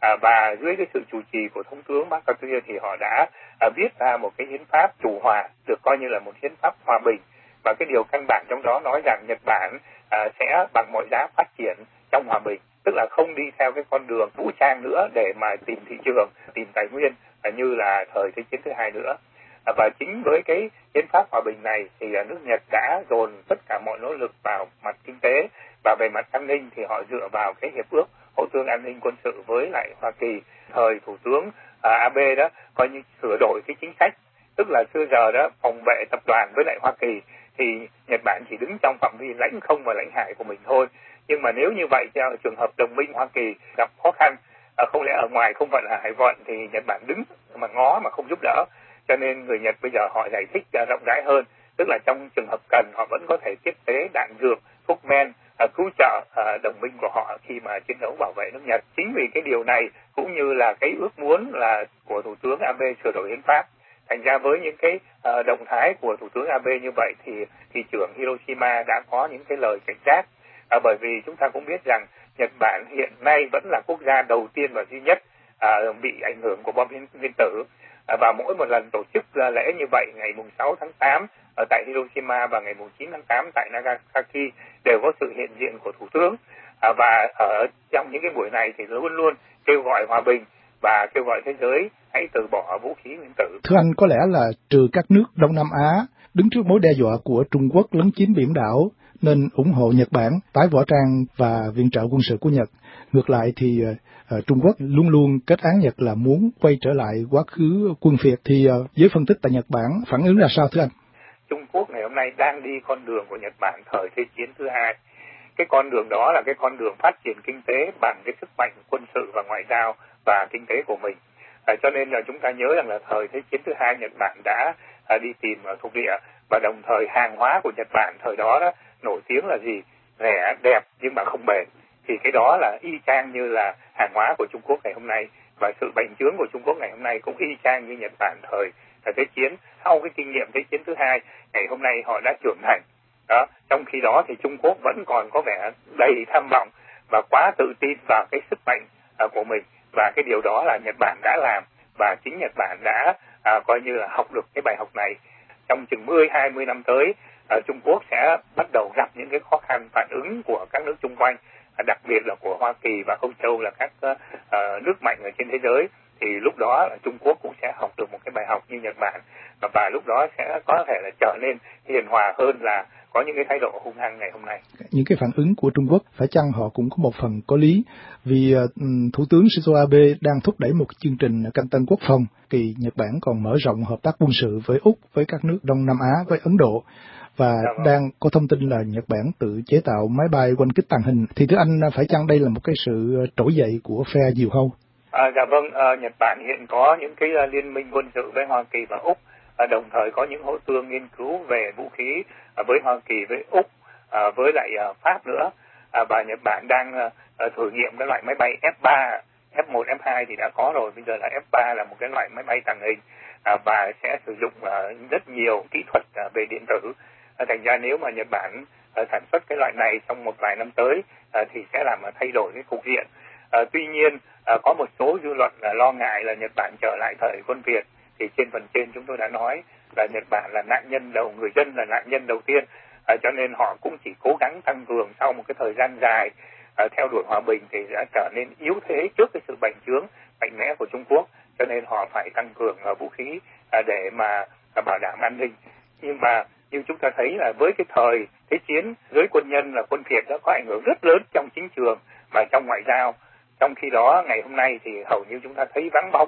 và dưới cái sự chủ trì của Thống tướng Makatsuhiro thì họ đã viết ra một cái hiến pháp chủ hòa, được coi như là một hiến pháp hòa bình. Và cái điều căn bản trong đó nói rằng Nhật Bản sẽ bằng mọi giá phát triển trong hòa bình, tức là không đi theo cái con đường vũ trang nữa để mà tìm thị trường, tìm tài nguyên như là thời Thế chiến thứ hai nữa. Và chính với cái hiến pháp hòa bình này thì nước Nhật đã dồn tất cả mọi nỗ lực vào mặt kinh tế, và về mặt an ninh thì họ dựa vào cái hiệp ước hỗ tương an ninh quân sự với lại Hoa Kỳ. Thời Thủ tướng Abe đó coi như sửa đổi cái chính sách, tức là xưa giờ đó phòng vệ tập đoàn với lại Hoa Kỳ thì Nhật Bản chỉ đứng trong phạm vi lãnh không và lãnh hải của mình thôi. Nhưng mà nếu như vậy trong trường hợp đồng minh Hoa Kỳ gặp khó khăn, không lẽ ở ngoài không phải là hải vận thì Nhật Bản đứng mà ngó mà không giúp đỡ. Cho nên người Nhật bây giờ họ giải thích rộng rãi hơn, tức là trong trường hợp cần họ vẫn có thể tiếp tế đạn dược, thuốc men, cứu trợ đồng minh của họ khi mà chiến đấu bảo vệ nước Nhật. Chính vì cái điều này cũng như là cái ước muốn là của Thủ tướng Abe sửa đổi hiến pháp, thành ra với những cái động thái của Thủ tướng Abe như vậy thì thị trưởng Hiroshima đã có những cái lời cảnh giác. Bởi vì chúng ta cũng biết rằng Nhật Bản hiện nay vẫn là quốc gia đầu tiên và duy nhất bị ảnh hưởng của bom nguyên tử. Và mỗi một lần tổ chức lễ như vậy, ngày mùng 6 tháng 8 ở tại Hiroshima và ngày mùng 9 tháng 8 tại Nagasaki đều có sự hiện diện của Thủ tướng. Và ở trong những cái buổi này thì luôn luôn kêu gọi hòa bình và kêu gọi thế giới hãy từ bỏ vũ khí nguyên tử. Thưa anh, có lẽ là trừ các nước Đông Nam Á đứng trước mối đe dọa của Trung Quốc lấn chiếm biển đảo nên ủng hộ Nhật Bản tái võ trang và viện trợ quân sự của Nhật. Ngược lại thì Trung Quốc luôn luôn kết án Nhật là muốn quay trở lại quá khứ quân phiệt. Thì với phân tích tại Nhật Bản phản ứng ra sao thưa anh? Trung Quốc ngày hôm nay đang đi con đường của Nhật Bản thời Thế chiến thứ hai. Cái con đường đó là cái con đường phát triển kinh tế bằng cái sức mạnh quân sự và ngoại giao và kinh tế của mình. Cho nên là chúng ta nhớ rằng là thời Thế chiến thứ hai Nhật Bản đã đi tìm thuộc địa, và đồng thời hàng hóa của Nhật Bản thời đó nổi tiếng là gì? Rẻ, đẹp nhưng mà không bền. Thì cái đó là y chang như là hàng hóa của Trung Quốc ngày hôm nay, và sự bành trướng của Trung Quốc ngày hôm nay cũng y chang như Nhật Bản thời Thế chiến. Sau cái kinh nghiệm Thế chiến thứ hai, ngày hôm nay họ đã trưởng thành. Đó, trong khi đó thì Trung Quốc vẫn còn có vẻ đầy tham vọng và quá tự tin vào cái sức mạnh của mình, và cái điều đó là Nhật Bản đã làm, và chính Nhật Bản đã coi như là học được cái bài học này. Trong chừng 10-20 năm tới, Trung Quốc sẽ bắt đầu gặp những cái khó khăn phản ứng của các nước xung quanh, đặc biệt là của Hoa Kỳ và Âu Châu là các nước mạnh ở trên thế giới. Thì lúc đó là Trung Quốc cũng sẽ học được một cái bài học như Nhật Bản, và lúc đó sẽ có thể là trở nên hiền hòa hơn là có những cái thái độ hung hăng ngày hôm nay. Những cái phản ứng của Trung Quốc phải chăng họ cũng có một phần có lý, vì Thủ tướng Shinzo Abe đang thúc đẩy một chương trình canh tân quốc phòng, thì Nhật Bản còn mở rộng hợp tác quân sự với Úc, với các nước Đông Nam Á, với Ấn Độ, và đang có thông tin là Nhật Bản tự chế tạo máy bay oanh kích tàng hình. Thì thưa anh, phải chăng đây là một cái sự trỗi dậy của phe diều hâu? Dạ vâng, Nhật Bản hiện có những cái liên minh quân sự với Hoa Kỳ và Úc, đồng thời có những hỗ tương nghiên cứu về vũ khí với Hoa Kỳ, với Úc, với lại Pháp nữa, và Nhật Bản đang thử nghiệm các loại máy bay F-3, F-1, F-2 thì đã có rồi, bây giờ là F-3 là một cái loại máy bay tàng hình và sẽ sử dụng rất nhiều kỹ thuật về điện tử. Thành ra nếu mà Nhật Bản sản xuất cái loại này trong một vài năm tới thì sẽ làm thay đổi cái cục diện. Tuy nhiên có một số dư luận lo ngại là Nhật Bản trở lại thời quân Việt, thì trên phần trên chúng tôi đã nói là Nhật Bản là nạn nhân người dân là nạn nhân đầu tiên, cho nên họ cũng chỉ cố gắng tăng cường sau một cái thời gian dài theo đuổi hòa bình thì đã trở nên yếu thế trước cái sự bành trướng mạnh mẽ của Trung Quốc, cho nên họ phải tăng cường vũ khí để mà bảo đảm an ninh. Nhưng mà như chúng ta thấy là với cái thời Thế chiến, giới quân nhân là quân Việt đã có ảnh hưởng rất lớn trong chính trường và trong ngoại giao. Trong khi đó ngày hôm nay thì hầu như chúng ta thấy vắng bóng,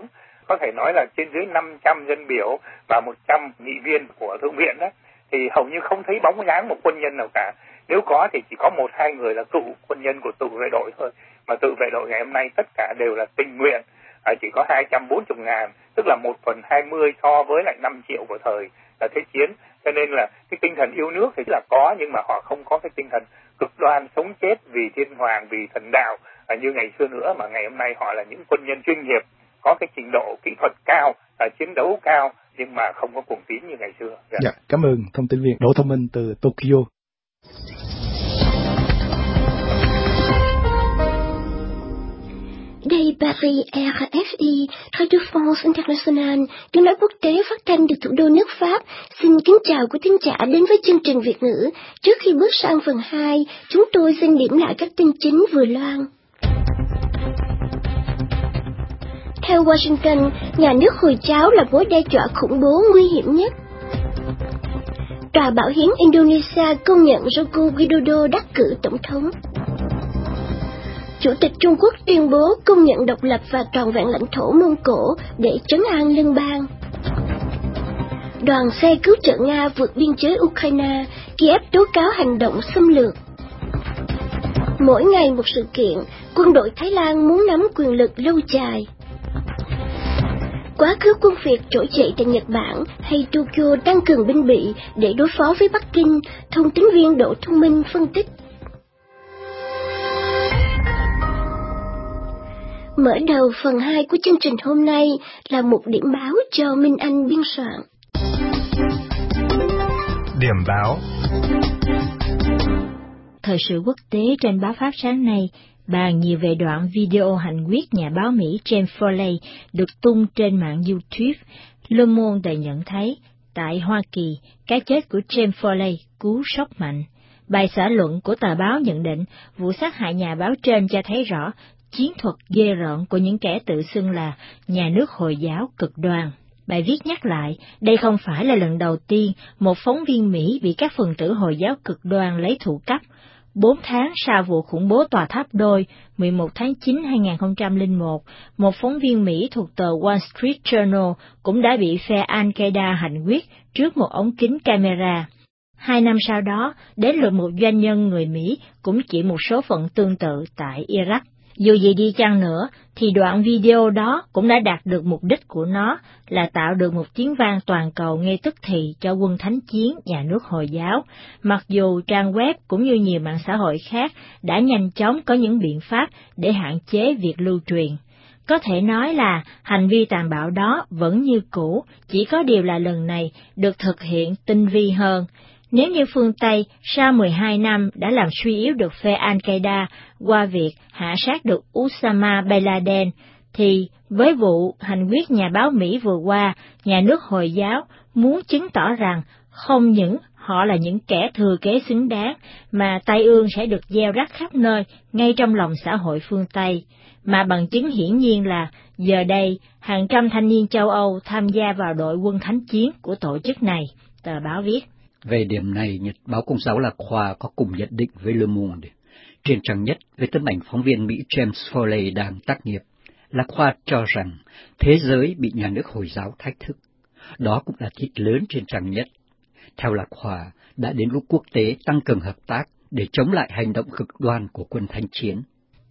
có thể nói là trên dưới 500 dân biểu và 100 nghị viên của Thượng viện đó, thì hầu như không thấy bóng dáng một quân nhân nào cả. Nếu có thì chỉ có 1-2 người là cựu quân nhân của tự vệ đội thôi, mà tự vệ đội ngày hôm nay tất cả đều là tình nguyện, chỉ có 240.000, tức là 1/20 so với lại 5 triệu của thời là Thế chiến. Cho nên là cái tinh thần yêu nước thì là có, nhưng mà họ không có cái tinh thần cực đoan sống chết vì thiên hoàng, vì thần đạo như ngày xưa nữa, mà ngày hôm nay họ là những quân nhân chuyên nghiệp, có cái trình độ kỹ thuật cao, chiến đấu cao, nhưng mà không có cuồng tín như ngày xưa. Dạ, cảm ơn thông tin viên Đỗ Thông Minh từ Tokyo. Đây Paris RFI, Radio France International, tiếng nói quốc tế phát thanh từ thủ đô nước Pháp. Xin kính chào quý thính giả đến với chương trình Việt ngữ. Trước khi bước sang phần 2, chúng tôi xin điểm lại các tin chính vừa loan. Theo Washington, nhà nước Hồi giáo là mối đe dọa khủng bố nguy hiểm nhất. Tòa Bảo hiến Indonesia công nhận Joko Widodo đắc cử tổng thống. Chủ tịch Trung Quốc tuyên bố công nhận độc lập và trọn vẹn lãnh thổ Mông Cổ để trấn an liên bang. Đoàn xe cứu trợ Nga vượt biên giới Ukraine, Kiev tố cáo hành động xâm lược. Mỗi ngày một sự kiện, quân đội Thái Lan muốn nắm quyền lực lâu dài. Quá khứ quân Việt trỗi dậy tại Nhật Bản hay Tokyo tăng cường binh bị để đối phó với Bắc Kinh, thông tín viên Đỗ Thông Minh phân tích. Mở đầu phần 2 của chương trình hôm nay là một điểm báo cho Minh Anh biên soạn. Điểm báo. Thời sự quốc tế trên báo Pháp sáng nay bàn nhiều về đoạn video hành quyết nhà báo Mỹ James Foley được tung trên mạng YouTube. Le Monde nhận thấy, tại Hoa Kỳ, cái chết của James Foley cú sốc mạnh. Bài xã luận của tờ báo nhận định vụ sát hại nhà báo trên cho thấy rõ chiến thuật ghê rợn của những kẻ tự xưng là nhà nước Hồi giáo cực đoan. Bài viết nhắc lại, đây không phải là lần đầu tiên một phóng viên Mỹ bị các phần tử Hồi giáo cực đoan lấy thủ cấp. 4 tháng sau vụ khủng bố tòa tháp đôi 11 tháng 9 2001, một phóng viên Mỹ thuộc tờ Wall Street Journal cũng đã bị phe Al-Qaeda hành quyết trước một ống kính camera. 2 năm sau đó, đến lượt một doanh nhân người Mỹ cũng chịu một số phận tương tự tại Iraq. Dù gì đi chăng nữa, thì đoạn video đó cũng đã đạt được mục đích của nó là tạo được một tiếng vang toàn cầu ngay tức thì cho quân thánh chiến nhà nước Hồi giáo, mặc dù trang web cũng như nhiều mạng xã hội khác đã nhanh chóng có những biện pháp để hạn chế việc lưu truyền. Có thể nói là hành vi tàn bạo đó vẫn như cũ, chỉ có điều là lần này được thực hiện tinh vi hơn. Nếu như phương Tây sau 12 năm đã làm suy yếu được phe Al-Qaeda qua việc hạ sát được Osama Bin Laden, thì với vụ hành quyết nhà báo Mỹ vừa qua, nhà nước Hồi giáo muốn chứng tỏ rằng không những họ là những kẻ thừa kế xứng đáng, mà tai ương sẽ được gieo rắc khắp nơi, ngay trong lòng xã hội phương Tây. Mà bằng chứng hiển nhiên là, giờ đây, hàng trăm thanh niên châu Âu tham gia vào đội quân thánh chiến của tổ chức này, tờ báo viết. Về điểm này, Nhật báo Công giáo Lạc Khoa có cùng nhận định với Le Monde. Trên trang nhất, với tấm ảnh phóng viên Mỹ James Foley đang tác nghiệp, Lạc Khoa cho rằng thế giới bị nhà nước Hồi giáo thách thức. Đó cũng là tít lớn trên trang nhất. Theo Lạc Khoa, đã đến lúc quốc tế tăng cường hợp tác để chống lại hành động cực đoan của quân thánh chiến.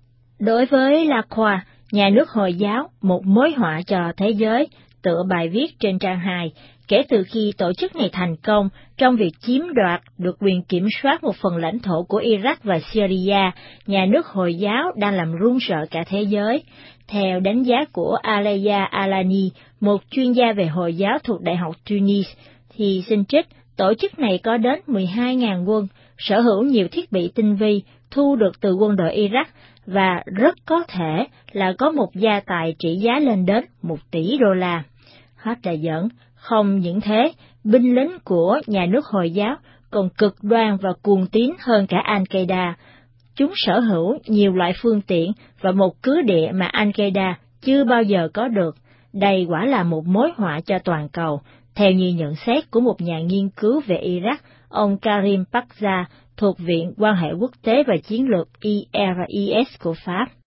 Đối với Lạc Khoa, nhà nước Hồi giáo một mối họa cho thế giới, tựa bài viết trên trang 2, kể từ khi tổ chức này thành công trong việc chiếm đoạt được quyền kiểm soát một phần lãnh thổ của Iraq và Syria, nhà nước Hồi giáo đang làm run sợ cả thế giới. Theo đánh giá của Aleya Alani, một chuyên gia về Hồi giáo thuộc Đại học Tunis, thì xin trích, tổ chức này có đến 12.000 quân, sở hữu nhiều thiết bị tinh vi, thu được từ quân đội Iraq, và rất có thể là có một gia tài trị giá lên đến 1 tỷ đô la. Hết là dẫn. Không những thế, binh lính của nhà nước Hồi giáo còn cực đoan và cuồng tín hơn cả Al-Qaeda. Chúng sở hữu nhiều loại phương tiện và một cứ địa mà Al-Qaeda chưa bao giờ có được. Đây quả là một mối họa cho toàn cầu, theo như nhận xét của một nhà nghiên cứu về Iraq, ông Karim Pakza, thuộc Viện Quan hệ Quốc tế và Chiến lược IRIS của Pháp.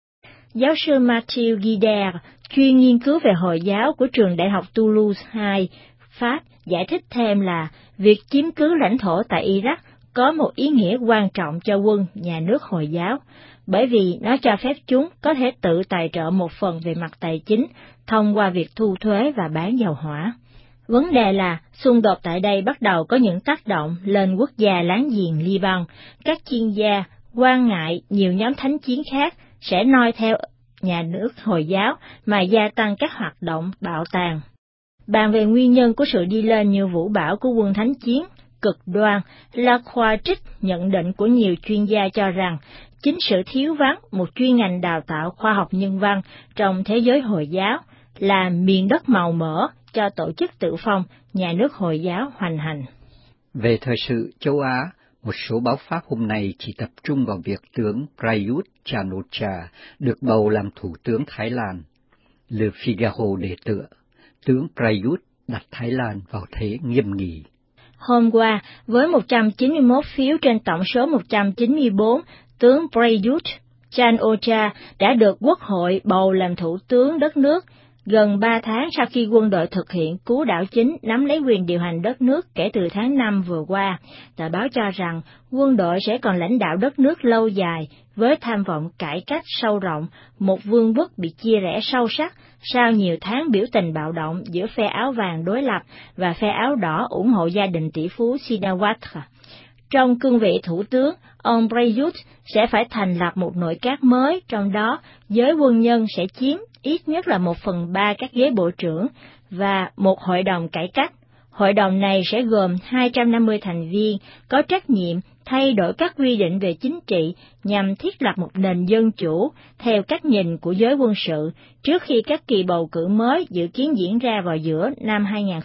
giáo sư Mathieu Guider, chuyên nghiên cứu về Hồi giáo của trường Đại học Toulouse II, Pháp, giải thích thêm là việc chiếm cứ lãnh thổ tại Iraq có một ý nghĩa quan trọng cho quân nhà nước Hồi giáo, bởi vì nó cho phép chúng có thể tự tài trợ một phần về mặt tài chính thông qua việc thu thuế và bán dầu hỏa. Vấn đề là xung đột tại đây bắt đầu có những tác động lên quốc gia láng giềng Liban. Các chuyên gia quan ngại nhiều nhóm thánh chiến khác sẽ noi theo nhà nước Hồi giáo mà gia tăng các hoạt động bạo tàn. Bàn về nguyên nhân của sự đi lên như vũ bão của quân thánh chiến cực đoan, Lacroix trích nhận định của nhiều chuyên gia cho rằng chính sự thiếu vắng một chuyên ngành đào tạo khoa học nhân văn trong thế giới Hồi giáo là miền đất màu mỡ cho tổ chức tự phong nhà nước Hồi giáo hoành hành. Về thời sự châu Á, một số báo Pháp hôm nay chỉ tập trung vào việc tướng Prayut Chan-o-cha được bầu làm thủ tướng Thái Lan. Le Figaro đề tựa, tướng Prayut đặt Thái Lan vào thế nghiêm nghị. Hôm qua, với 191 phiếu trên tổng số 194, tướng Prayut Chan-o-cha đã được Quốc hội bầu làm thủ tướng đất nước, gần 3 tháng sau khi quân đội thực hiện cú đảo chính nắm lấy quyền điều hành đất nước kể từ tháng 5 vừa qua. Tờ báo cho rằng quân đội sẽ còn lãnh đạo đất nước lâu dài với tham vọng cải cách sâu rộng, một vương quốc bị chia rẽ sâu sắc sau nhiều tháng biểu tình bạo động giữa phe áo vàng đối lập và phe áo đỏ ủng hộ gia đình tỷ phú Shinawatra. Trong cương vị thủ tướng, ông Prayut sẽ phải thành lập một nội các mới, trong đó giới quân nhân sẽ chiếm ít nhất là 1/3 các ghế bộ trưởng và một hội đồng cải cách. Hội đồng này sẽ gồm 250 thành viên có trách nhiệm thay đổi các quy định về chính trị nhằm thiết lập một nền dân chủ theo cách nhìn của giới quân sự trước khi các kỳ bầu cử mới dự kiến diễn ra vào giữa năm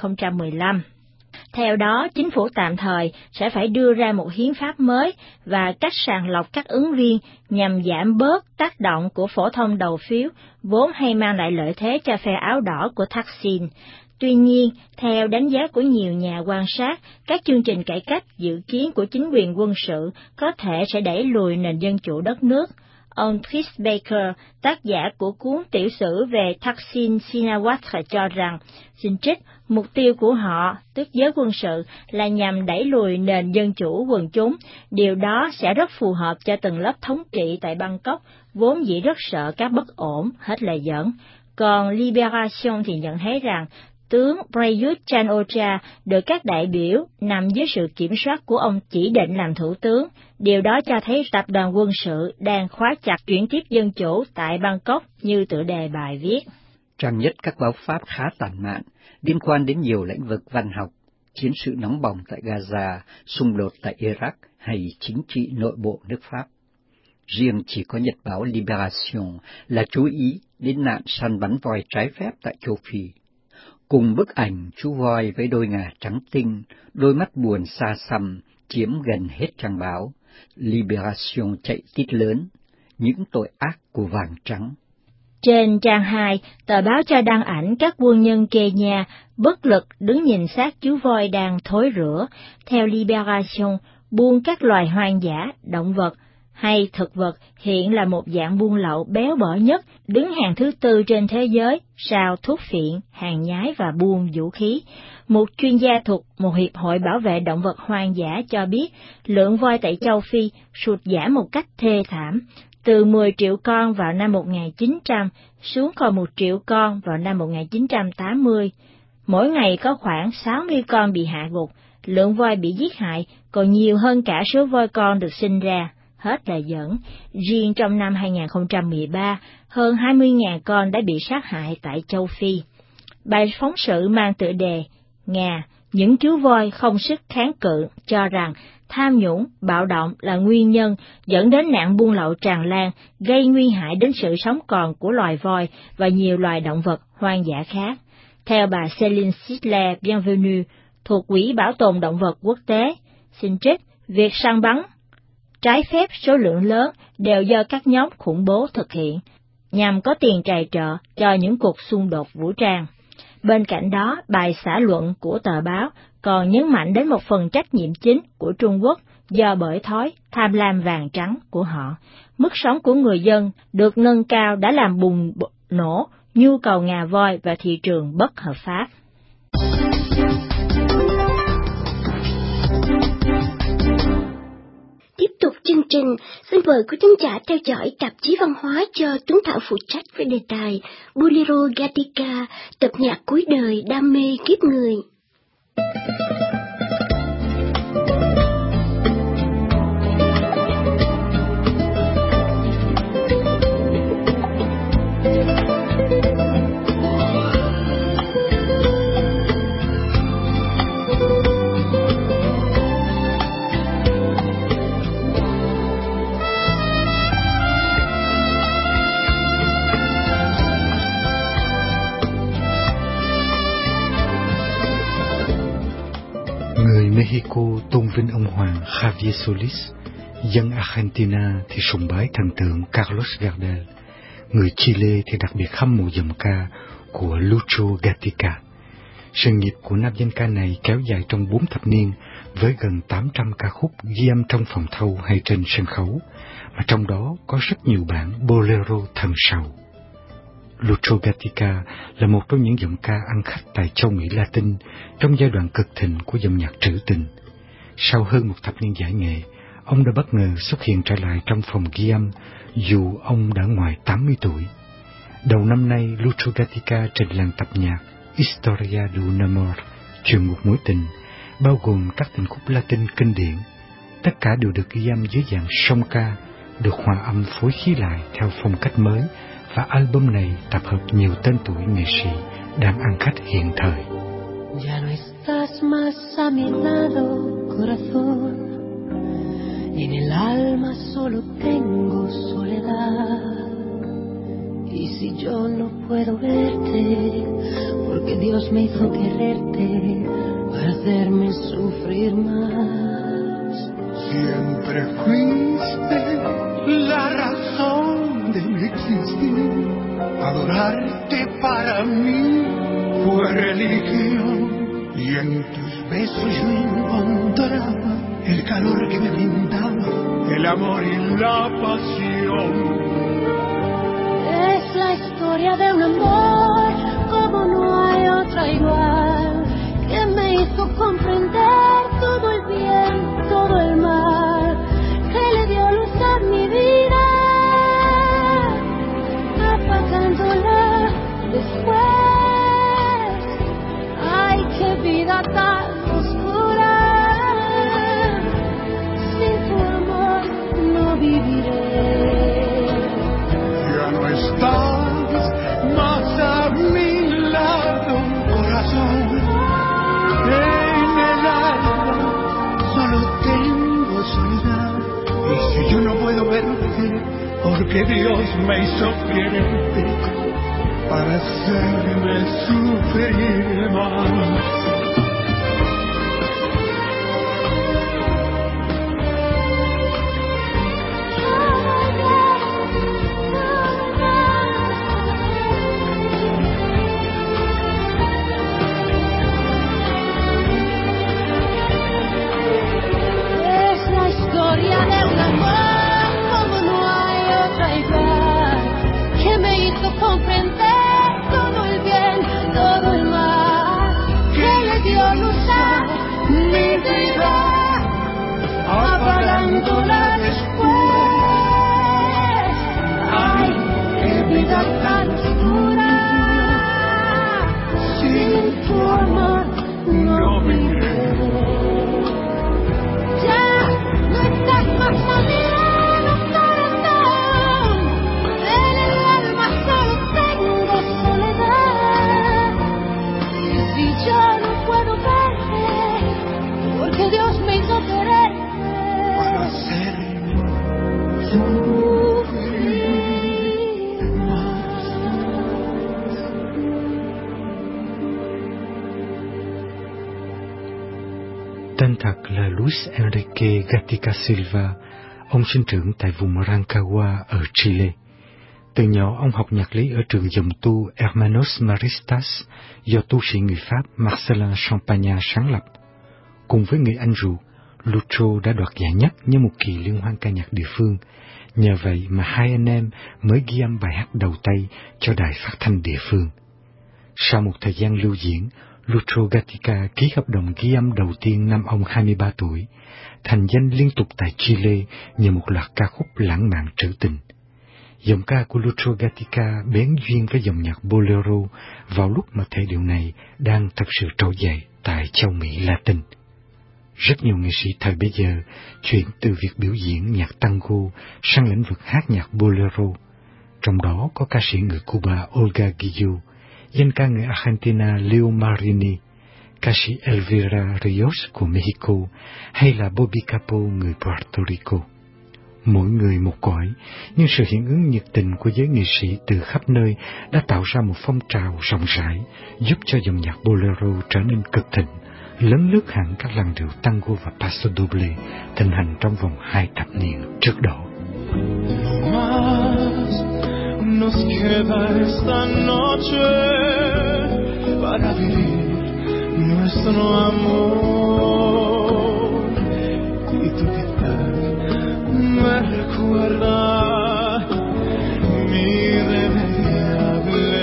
2015. Theo đó, chính phủ tạm thời sẽ phải đưa ra một hiến pháp mới và cách sàng lọc các ứng viên nhằm giảm bớt tác động của phổ thông đầu phiếu, vốn hay mang lại lợi thế cho phe áo đỏ của Thaksin. Tuy nhiên, theo đánh giá của nhiều nhà quan sát, các chương trình cải cách dự kiến của chính quyền quân sự có thể sẽ đẩy lùi nền dân chủ đất nước. Ông Chris Baker, tác giả của cuốn tiểu sử về Thaksin Shinawatra cho rằng, xin trích, mục tiêu của họ, tức giới quân sự, là nhằm đẩy lùi nền dân chủ quần chúng. Điều đó sẽ rất phù hợp cho tầng lớp thống trị tại Bangkok, vốn dĩ rất sợ các bất ổn, hết lời dẫn. Còn Liberation thì nhận thấy rằng, tướng Prayut Chan-o-cha được các đại biểu nằm dưới sự kiểm soát của ông chỉ định làm thủ tướng. Điều đó cho thấy tập đoàn quân sự đang khóa chặt chuyển tiếp dân chủ tại Bangkok như tựa đề bài viết. Trang nhất các báo Pháp khá tản mạn, liên quan đến nhiều lĩnh vực văn học, chiến sự nóng bỏng tại Gaza, xung đột tại Iraq hay chính trị nội bộ nước Pháp. Riêng chỉ có nhật báo Libération là chú ý đến nạn săn bắn voi trái phép tại châu Phi. Cùng bức ảnh chú voi với đôi ngà trắng tinh, đôi mắt buồn xa xăm chiếm gần hết trang báo, Libération chạy tít lớn, những tội ác của vàng trắng. Trên trang 2, tờ báo cho đăng ảnh các quân nhân Kenya bất lực đứng nhìn xác chú voi đang thối rữa. Theo Libération, buôn các loài hoang dã, động vật hay thực vật hiện là một dạng buôn lậu béo bở nhất, đứng hàng thứ 4 trên thế giới sau thuốc phiện, hàng nhái và buôn vũ khí. Một chuyên gia thuộc một hiệp hội bảo vệ động vật hoang dã cho biết lượng voi tại châu Phi sụt giảm một cách thê thảm, từ 10 triệu con vào năm 1900 xuống còn 1 triệu con vào năm 1980. Mỗi ngày có khoảng 60 con bị hạ gục, lượng voi bị giết hại còn nhiều hơn cả số voi con được sinh ra. Hết lời dẫn, riêng trong năm 2013, hơn 20.000 con đã bị sát hại tại châu Phi. Bài phóng sự mang tựa đề Nga, những chú voi không sức kháng cự, cho rằng tham nhũng, bạo động là nguyên nhân dẫn đến nạn buôn lậu tràn lan, gây nguy hại đến sự sống còn của loài voi và nhiều loài động vật hoang dã khác. Theo bà Céline Sisley Bienvenue, thuộc Quỹ Bảo tồn Động vật Quốc tế, xin trích, việc săn bắn trái phép số lượng lớn đều do các nhóm khủng bố thực hiện, nhằm có tiền tài trợ cho những cuộc xung đột vũ trang. Bên cạnh đó, bài xã luận của tờ báo còn nhấn mạnh đến một phần trách nhiệm chính của Trung Quốc do bởi thói tham lam vàng trắng của họ. Mức sống của người dân được nâng cao đã làm bùng nổ nhu cầu ngà voi và thị trường bất hợp pháp. Tiếp tục chương trình, xin mời quý thính giả theo dõi tạp chí văn hóa cho Tuấn Thảo phụ trách với đề tài Bolero Gatica, tập nhạc cuối đời đam mê kiếp người. Người Mexico tôn vinh ông hoàng Javier Solís, dân Argentina thì sùng bái thần tượng Carlos Gardel, người Chile thì đặc biệt hâm mộ giọng ca của Lucho Gatica. Sự nghiệp của nam danh ca này kéo dài trong 4 thập niên với gần 800 ca khúc ghi âm trong phòng thâu hay trên sân khấu, mà trong đó có rất nhiều bản bolero thần sầu. Lucho Gatica là một trong những giọng ca ăn khách tại châu Mỹ Latin trong giai đoạn cực thịnh của dòng nhạc trữ tình. Sau hơn một thập niên giải nghệ, ông đã bất ngờ xuất hiện trở lại trong phòng ghi âm dù ông đã ngoài 80 tuổi. Đầu năm nay, Lucho Gatica trình làng tập nhạc Historia de un amor, chuyện một mối tình, bao gồm các tình khúc Latin kinh điển. Tất cả đều được ghi âm dưới dạng song ca, được hòa âm phối khí lại theo phong cách mới, và album này tập hợp nhiều tên tuổi nghệ sĩ đang ăn khách hiện thời. Ya no estás más a mi lado, corazón. En el alma solo tengo soledad. Y si yo no puedo verte, porque Dios me hizo quererte para hacerme sufrir más. Siempre fuiste la razón de mi existir. Adorarte para mí fue religión. Y en tus besos yo encontraba el calor que me brindaba el amor y la pasión. Es la historia de un amor como no hay otra igual, que me hizo comprender todo el bien, todo el mal, que le dio luz a mi vida, apagándola después. Ay, qué vida tan oscura, sin tu amor no viviré. Ya no estás más a mi lado, corazón. En el alma solo tengo soledad. Y si yo no puedo verte, porque Dios me hizo quererte para hacerme sufrir más. Apagándola después. Ay, qué vida tan oscura, sin tu amor no viviré. Ya no estás más a mi lado, corazón. En el alma solo tengo soledad. Y si yo no puedo verte, porque Dios me hizo querer para hacerme sufrir más. Tên thật là Luis Enrique Gatica Silva. Ông sinh trưởng tại vùng Rancagua ở Chile. Từ nhỏ ông học nhạc lý ở trường dòng tu Hermanos Maristas do tu sĩ người Pháp Marcelin Champagnat sáng lập. Cùng với người anh ruột, Lucho đã đoạt giải nhất như một kỳ liên hoan ca nhạc địa phương. Nhờ vậy mà hai anh em mới ghi âm bài hát đầu tay cho đài phát thanh địa phương. Sau một thời gian lưu diễn, Lucho Gatica ký hợp đồng ghi âm đầu tiên năm ông 23 tuổi, thành danh liên tục tại Chile nhờ một loạt ca khúc lãng mạn trữ tình. Giọng ca của Lucho Gatica bén duyên với dòng nhạc bolero vào lúc mà thể điệu này đang thật sự trỗi dậy tại châu Mỹ Latin. Rất nhiều nghệ sĩ thời bấy giờ chuyển từ việc biểu diễn nhạc tango sang lĩnh vực hát nhạc bolero. Trong đó có ca sĩ người Cuba Olga Guillou, danh ca người Argentina Leo Marini, ca sĩ Elvira Rios của Mexico hay là Bobby Capo người Puerto Rico. Mỗi người một cõi, nhưng sự hiện ứng nhiệt tình của giới nghệ sĩ từ khắp nơi đã tạo ra một phong trào rộng rãi, giúp cho dòng nhạc bolero trở nên cực thịnh, lấn lướt hẳn các làn điệu tango và paso doble thịnh hành trong vòng 2 thập niên trước đó. Nos queda esta noche para vivir nuestro amor y tu piel me recuerda mi irremediable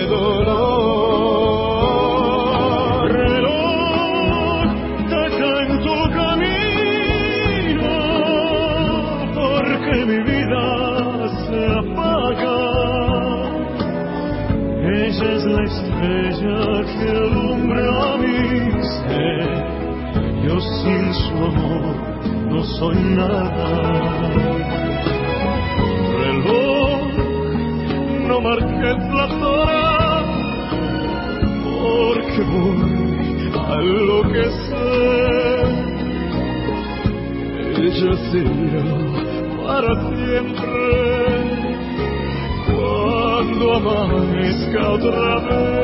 dolor. Reloj, deja en tu camino porque mi vida se apaga. Ella es la estrella que alumbra mi ser. Yo sin su amor no soy nada. Reloj, no marques las horas, porque voy a enloquecer. Ella será para siempre. Cuando amanezca otra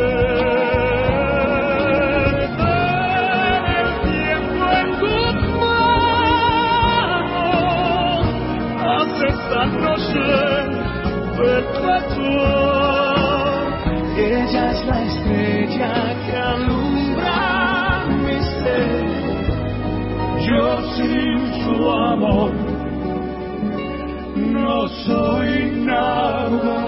vez, ten el tiempo en tus manos, haz esta noche perpetua. Ella es la estrella que alumbra mi ser. Yo sin su amor no soy nada.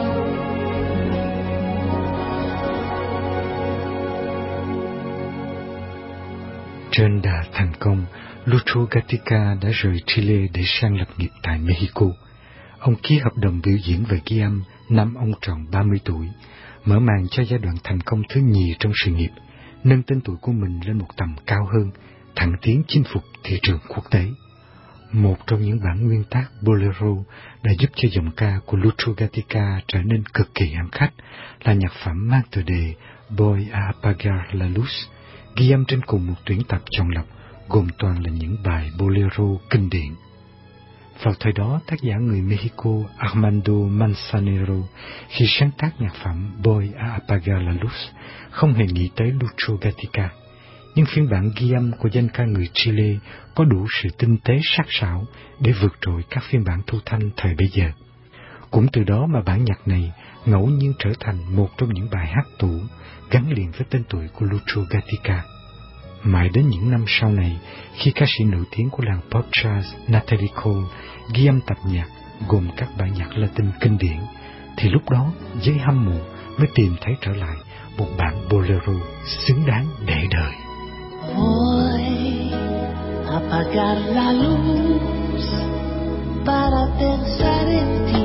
Trên đà thành công, Lucho Gatica đã rời Chile để sang lập nghiệp tại Mexico. Ông ký hợp đồng biểu diễn và ghi âm năm ông tròn 30 tuổi, mở màn cho giai đoạn thành công thứ nhì trong sự nghiệp, nâng tên tuổi của mình lên một tầm cao hơn, thẳng tiến chinh phục thị trường quốc tế. Một trong những bản nguyên tác bolero đã giúp cho giọng ca của Lucho Gatica trở nên cực kỳ ăn khách là nhạc phẩm mang tựa đề Voy a apagar la luz, ghi âm trên cùng một tuyển tập chọn lọc gồm toàn là những bài bolero kinh điển. Vào thời đó, tác giả người Mexico Armando Manzanero khi sáng tác nhạc phẩm Voy a apagar la luz không hề nghĩ tới Lucho Gatica, nhưng phiên bản ghi âm của danh ca người Chile có đủ sự tinh tế sắc sảo để vượt trội các phiên bản thu thanh thời bấy giờ. Cũng từ đó mà bản nhạc này ngẫu nhiên trở thành một trong những bài hát tủ gắn liền với tên tuổi của Lucho Gatica. Mãi đến những năm sau này, khi ca sĩ nổi tiếng của làng pop jazz Natalie Cole ghi âm tập nhạc gồm các bản nhạc Latin kinh điển, thì lúc đó giới hâm mộ mới tìm thấy trở lại một bản bolero xứng đáng để đời. Voy a apagar la luz para pensar en ti.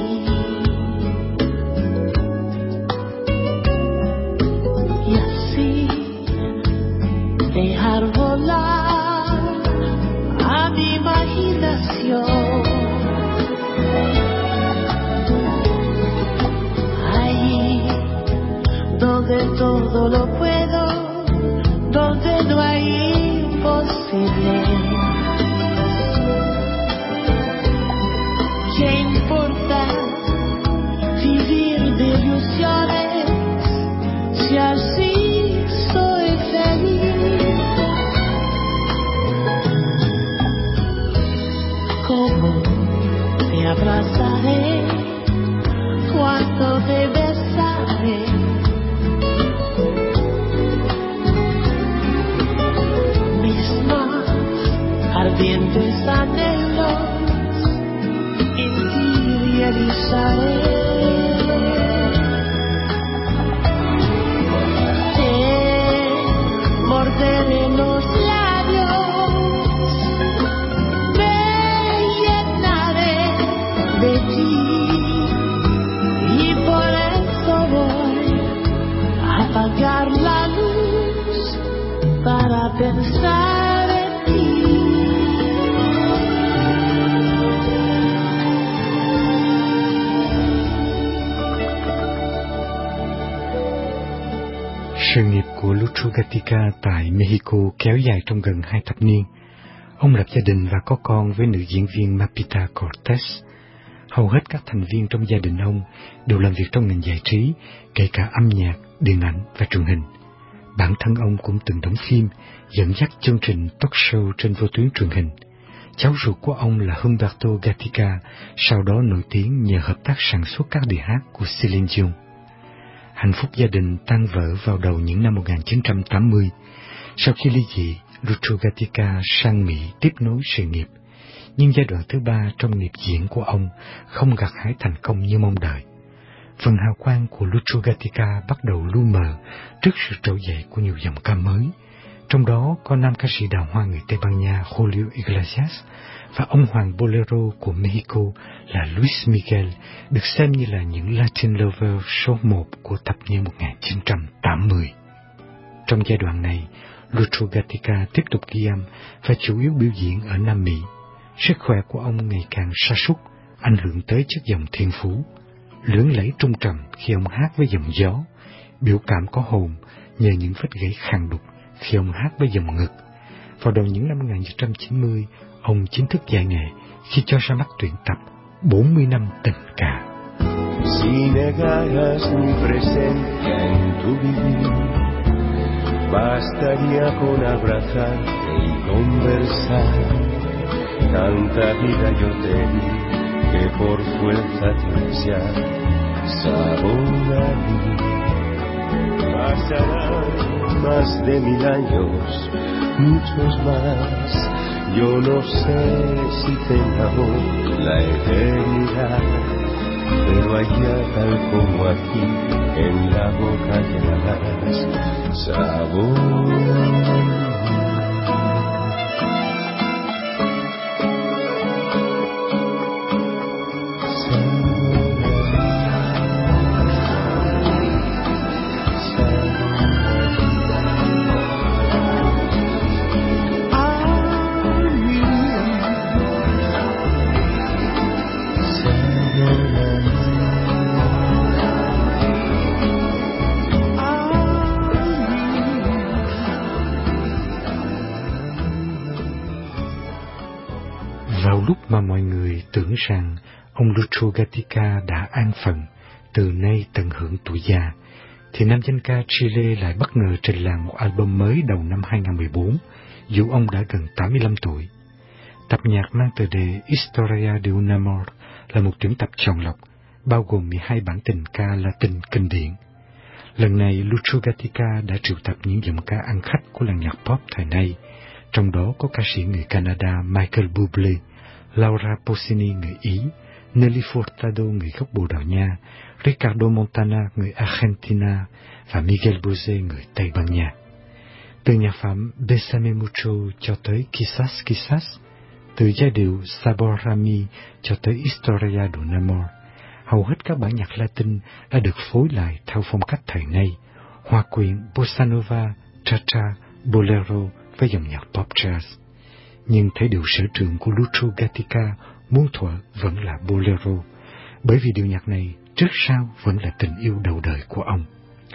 Y así dejar volar a mi imaginación. Ahí donde todo lo puedo, donde no hay imposible. ¿Qué importa vivir de ilusiones si así soy feliz? ¿Cómo te abrazaré cuando te besaré? Ardientes para pensar en ti. Sự nghiệp của Lucho Gatica tại Mexico kéo dài trong gần 2 thập niên. Ông lập gia đình và có con với nữ diễn viên Mapita Cortez. Hầu hết các thành viên trong gia đình ông đều làm việc trong ngành giải trí, kể cả âm nhạc, điện ảnh và truyền hình. Bản thân ông cũng từng đóng phim, dẫn dắt chương trình talk show trên vô tuyến truyền hình. Cháu ruột của ông là Humberto Gatica, sau đó nổi tiếng nhờ hợp tác sản xuất các bài hát của Celine Dion. Hạnh phúc gia đình tan vỡ vào đầu những năm 1980. Sau khi ly dị, Lucho Gatica sang Mỹ tiếp nối sự nghiệp. Nhưng giai đoạn thứ 3 trong nghiệp diễn của ông không gặt hái thành công như mong đợi. Phần hào quang của Lucho Gatica bắt đầu lu mờ trước sự trỗi dậy của nhiều dòng ca mới. Trong đó có nam ca sĩ đào hoa người Tây Ban Nha Julio Iglesias và ông hoàng bolero của Mexico là Luis Miguel, được xem như là những Latin lover số 1 của thập niên 1980. Trong giai đoạn này, Lucho Gatica tiếp tục ghi âm và chủ yếu biểu diễn ở Nam Mỹ. Sức khỏe của ông ngày càng sa sút, ảnh hưởng tới chất giọng thiên phú. Lưỡng lẫy trung trầm khi ông hát với giọng gió, biểu cảm có hồn nhờ những vết gãy khàn đục khi ông hát với giọng ngực. Vào đầu những năm 1990, ông chính thức giải nghệ khi cho ra mắt tuyển tập 40 năm tình ca. Si negaras mi presencia en tu vivir, bastaría con abrazarte y conversar. Tanta vida yo te di que por fuerza tienes ya sabor a mí. Pasarán más de 1000 años, muchos más. Yo no sé si tenga hoy la eternidad, pero allá tal como aquí en la boca llevarás sabor a mí. Vào lúc mà mọi người tưởng rằng ông Lucho Gatica đã an phận, từ nay tận hưởng tuổi già, thì nam danh ca Chile lại bất ngờ trình làng một album mới đầu năm 2014, dù ông đã gần 85 tuổi. Tập nhạc mang tựa đề Historia de un Amor là một tuyển tập chọn lọc, bao gồm 12 bản tình ca Latin kinh điển. Lần này, Lucho Gatica đã triệu tập những giọng ca ăn khách của làng nhạc pop thời nay, trong đó có ca sĩ người Canada Michael Bublé, Laura Pausini người Ý, Nelly Furtado người gốc Bồ Đào Nha, Ricardo Montana người Argentina và Miguel Bosé người Tây Ban Nha. Từ nhạc phẩm Bésame Mucho cho tới Quizás Quizás, từ giai điệu Sabor a mí cho tới Historia de un Amor, hầu hết các bản nhạc Latin đã được phối lại theo phong cách thời nay, hòa quyện bossa nova, cha-cha, bolero với dòng nhạc pop jazz. Nhưng thấy điều sở trường của Lucho Gatica muôn thuở vẫn là bolero, bởi vì điệu nhạc này trước sau vẫn là tình yêu đầu đời của ông.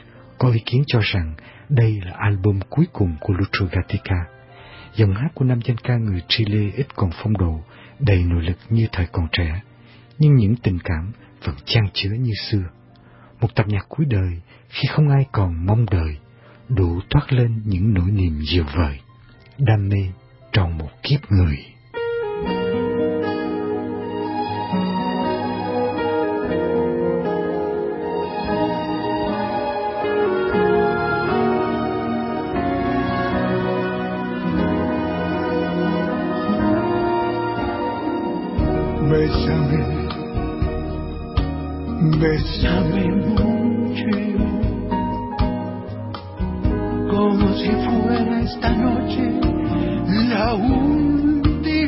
Có ý kiến cho rằng đây là album cuối cùng của Lucho Gatica. Giọng hát của nam danh ca người Chile ít còn phong độ, đầy nội lực như thời còn trẻ, nhưng những tình cảm vẫn chan chứa như xưa. Một tập nhạc cuối đời khi không ai còn mong đợi, đủ toát lên những nỗi niềm diệu vời, đam mê trong một kiếp người. Bésame, bésame mucho, como si fuera esta noche la última.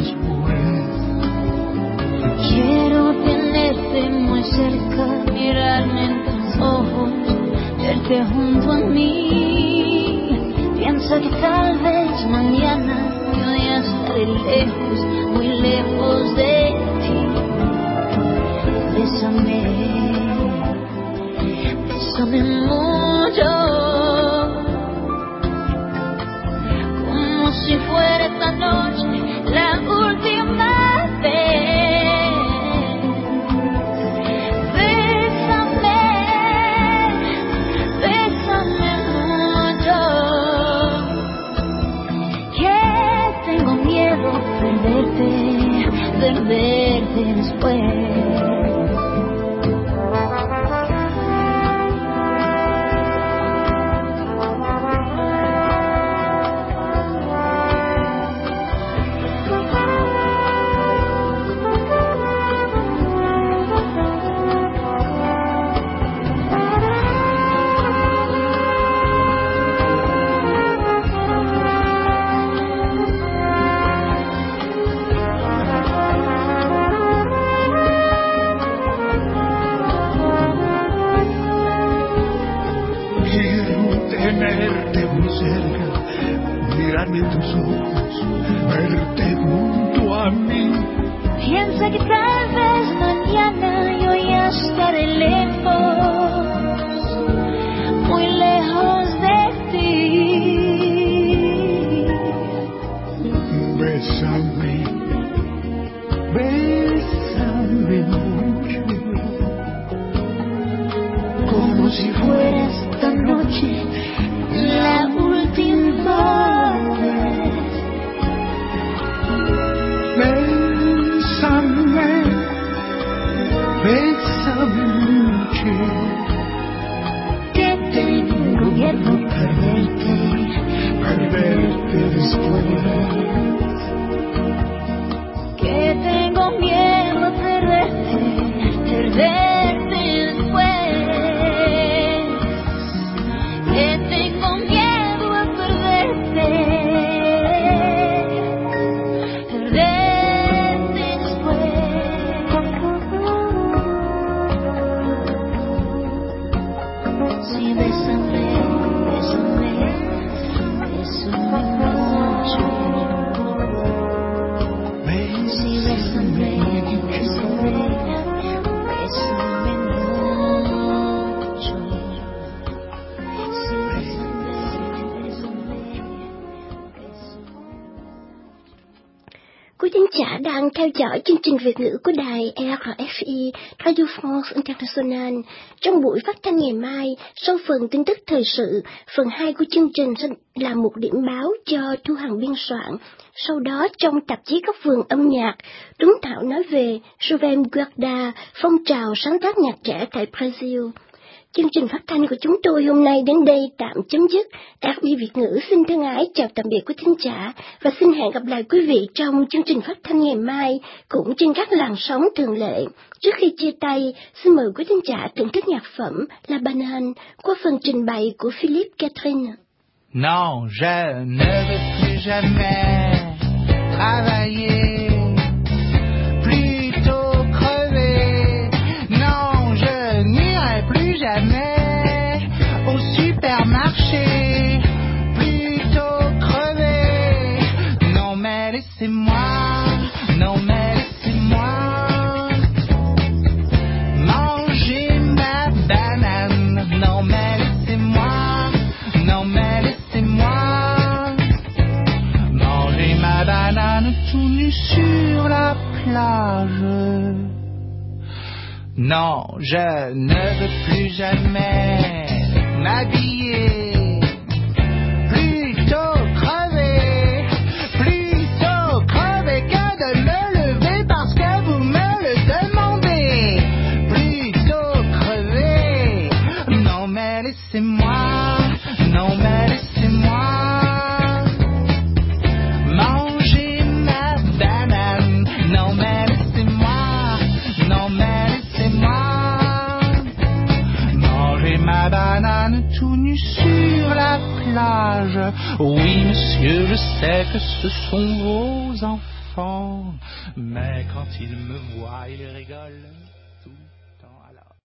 después. Quiero tenerte muy cerca, mirarme en tus ojos, verte junto a mí. Piensa que tal vez mañana yo ya estaré lejos, muy lejos de ti. Bésame, bésame mucho, como si fuera esta noche la última vez. Bésame, bésame mucho, que tengo miedo perderte después. Tenerte muy cerca, mirarme en tus ojos, verte junto a mí. Piensa que tal vez mañana yo ya estaré lejos, muy lejos de ti. Bésame, bésame mucho, como si fuera esta noche la última vez. Bésame, bésame mucho, Que tengo miedo perderte después. Que tengo miedo perderte después. Que tengo miedo a perderte después. Sí, bésame, bésame, bésame mucho. Sí, bésame, bésame, bésame mucho. Sí, bésame, bésame, bésame. Quý thính giả đang theo dõi chương trình Việt ngữ của đài RFI, Radio France International. Trong buổi phát thanh ngày mai, sau phần tin tức thời sự, phần 2 của chương trình sẽ là một điểm báo do Thu Hằng biên soạn. Sau đó, trong tạp chí Góc vườn âm nhạc, Tuấn Thảo nói về Jovem Guarda, phong trào sáng tác nhạc trẻ tại Brazil. Chương trình phát thanh của chúng tôi hôm nay đến đây tạm chấm dứt. RFI Việt ngữ xin thân ái chào tạm biệt quý thính giả và xin hẹn gặp lại quý vị trong chương trình phát thanh ngày mai cũng trên các làn sóng thường lệ. Trước khi chia tay, xin mời quý thính giả thưởng thức nhạc phẩm La Banane qua phần trình bày của Philippe Catherine. Non, je ne veux plus jamais travailler. Jamais au supermarché, plutôt crever. Non mais laissez-moi, non mais laissez-moi manger ma banane. Non mais laissez-moi, non mais laissez-moi manger ma banane tout nu sur la plage. Non, je ne veux plus jamais m'habiller, plutôt crever que de me lever parce que vous me le demandez. Plutôt crever, non mais laissez-moi, non mais laissez-moi manger ma banane. Non mais laissez-moi, non mais ma banane tout nu sur la plage. Oui, monsieur, je sais que ce sont vos enfants. enfants, mais quand ils me voient, ils rigolent.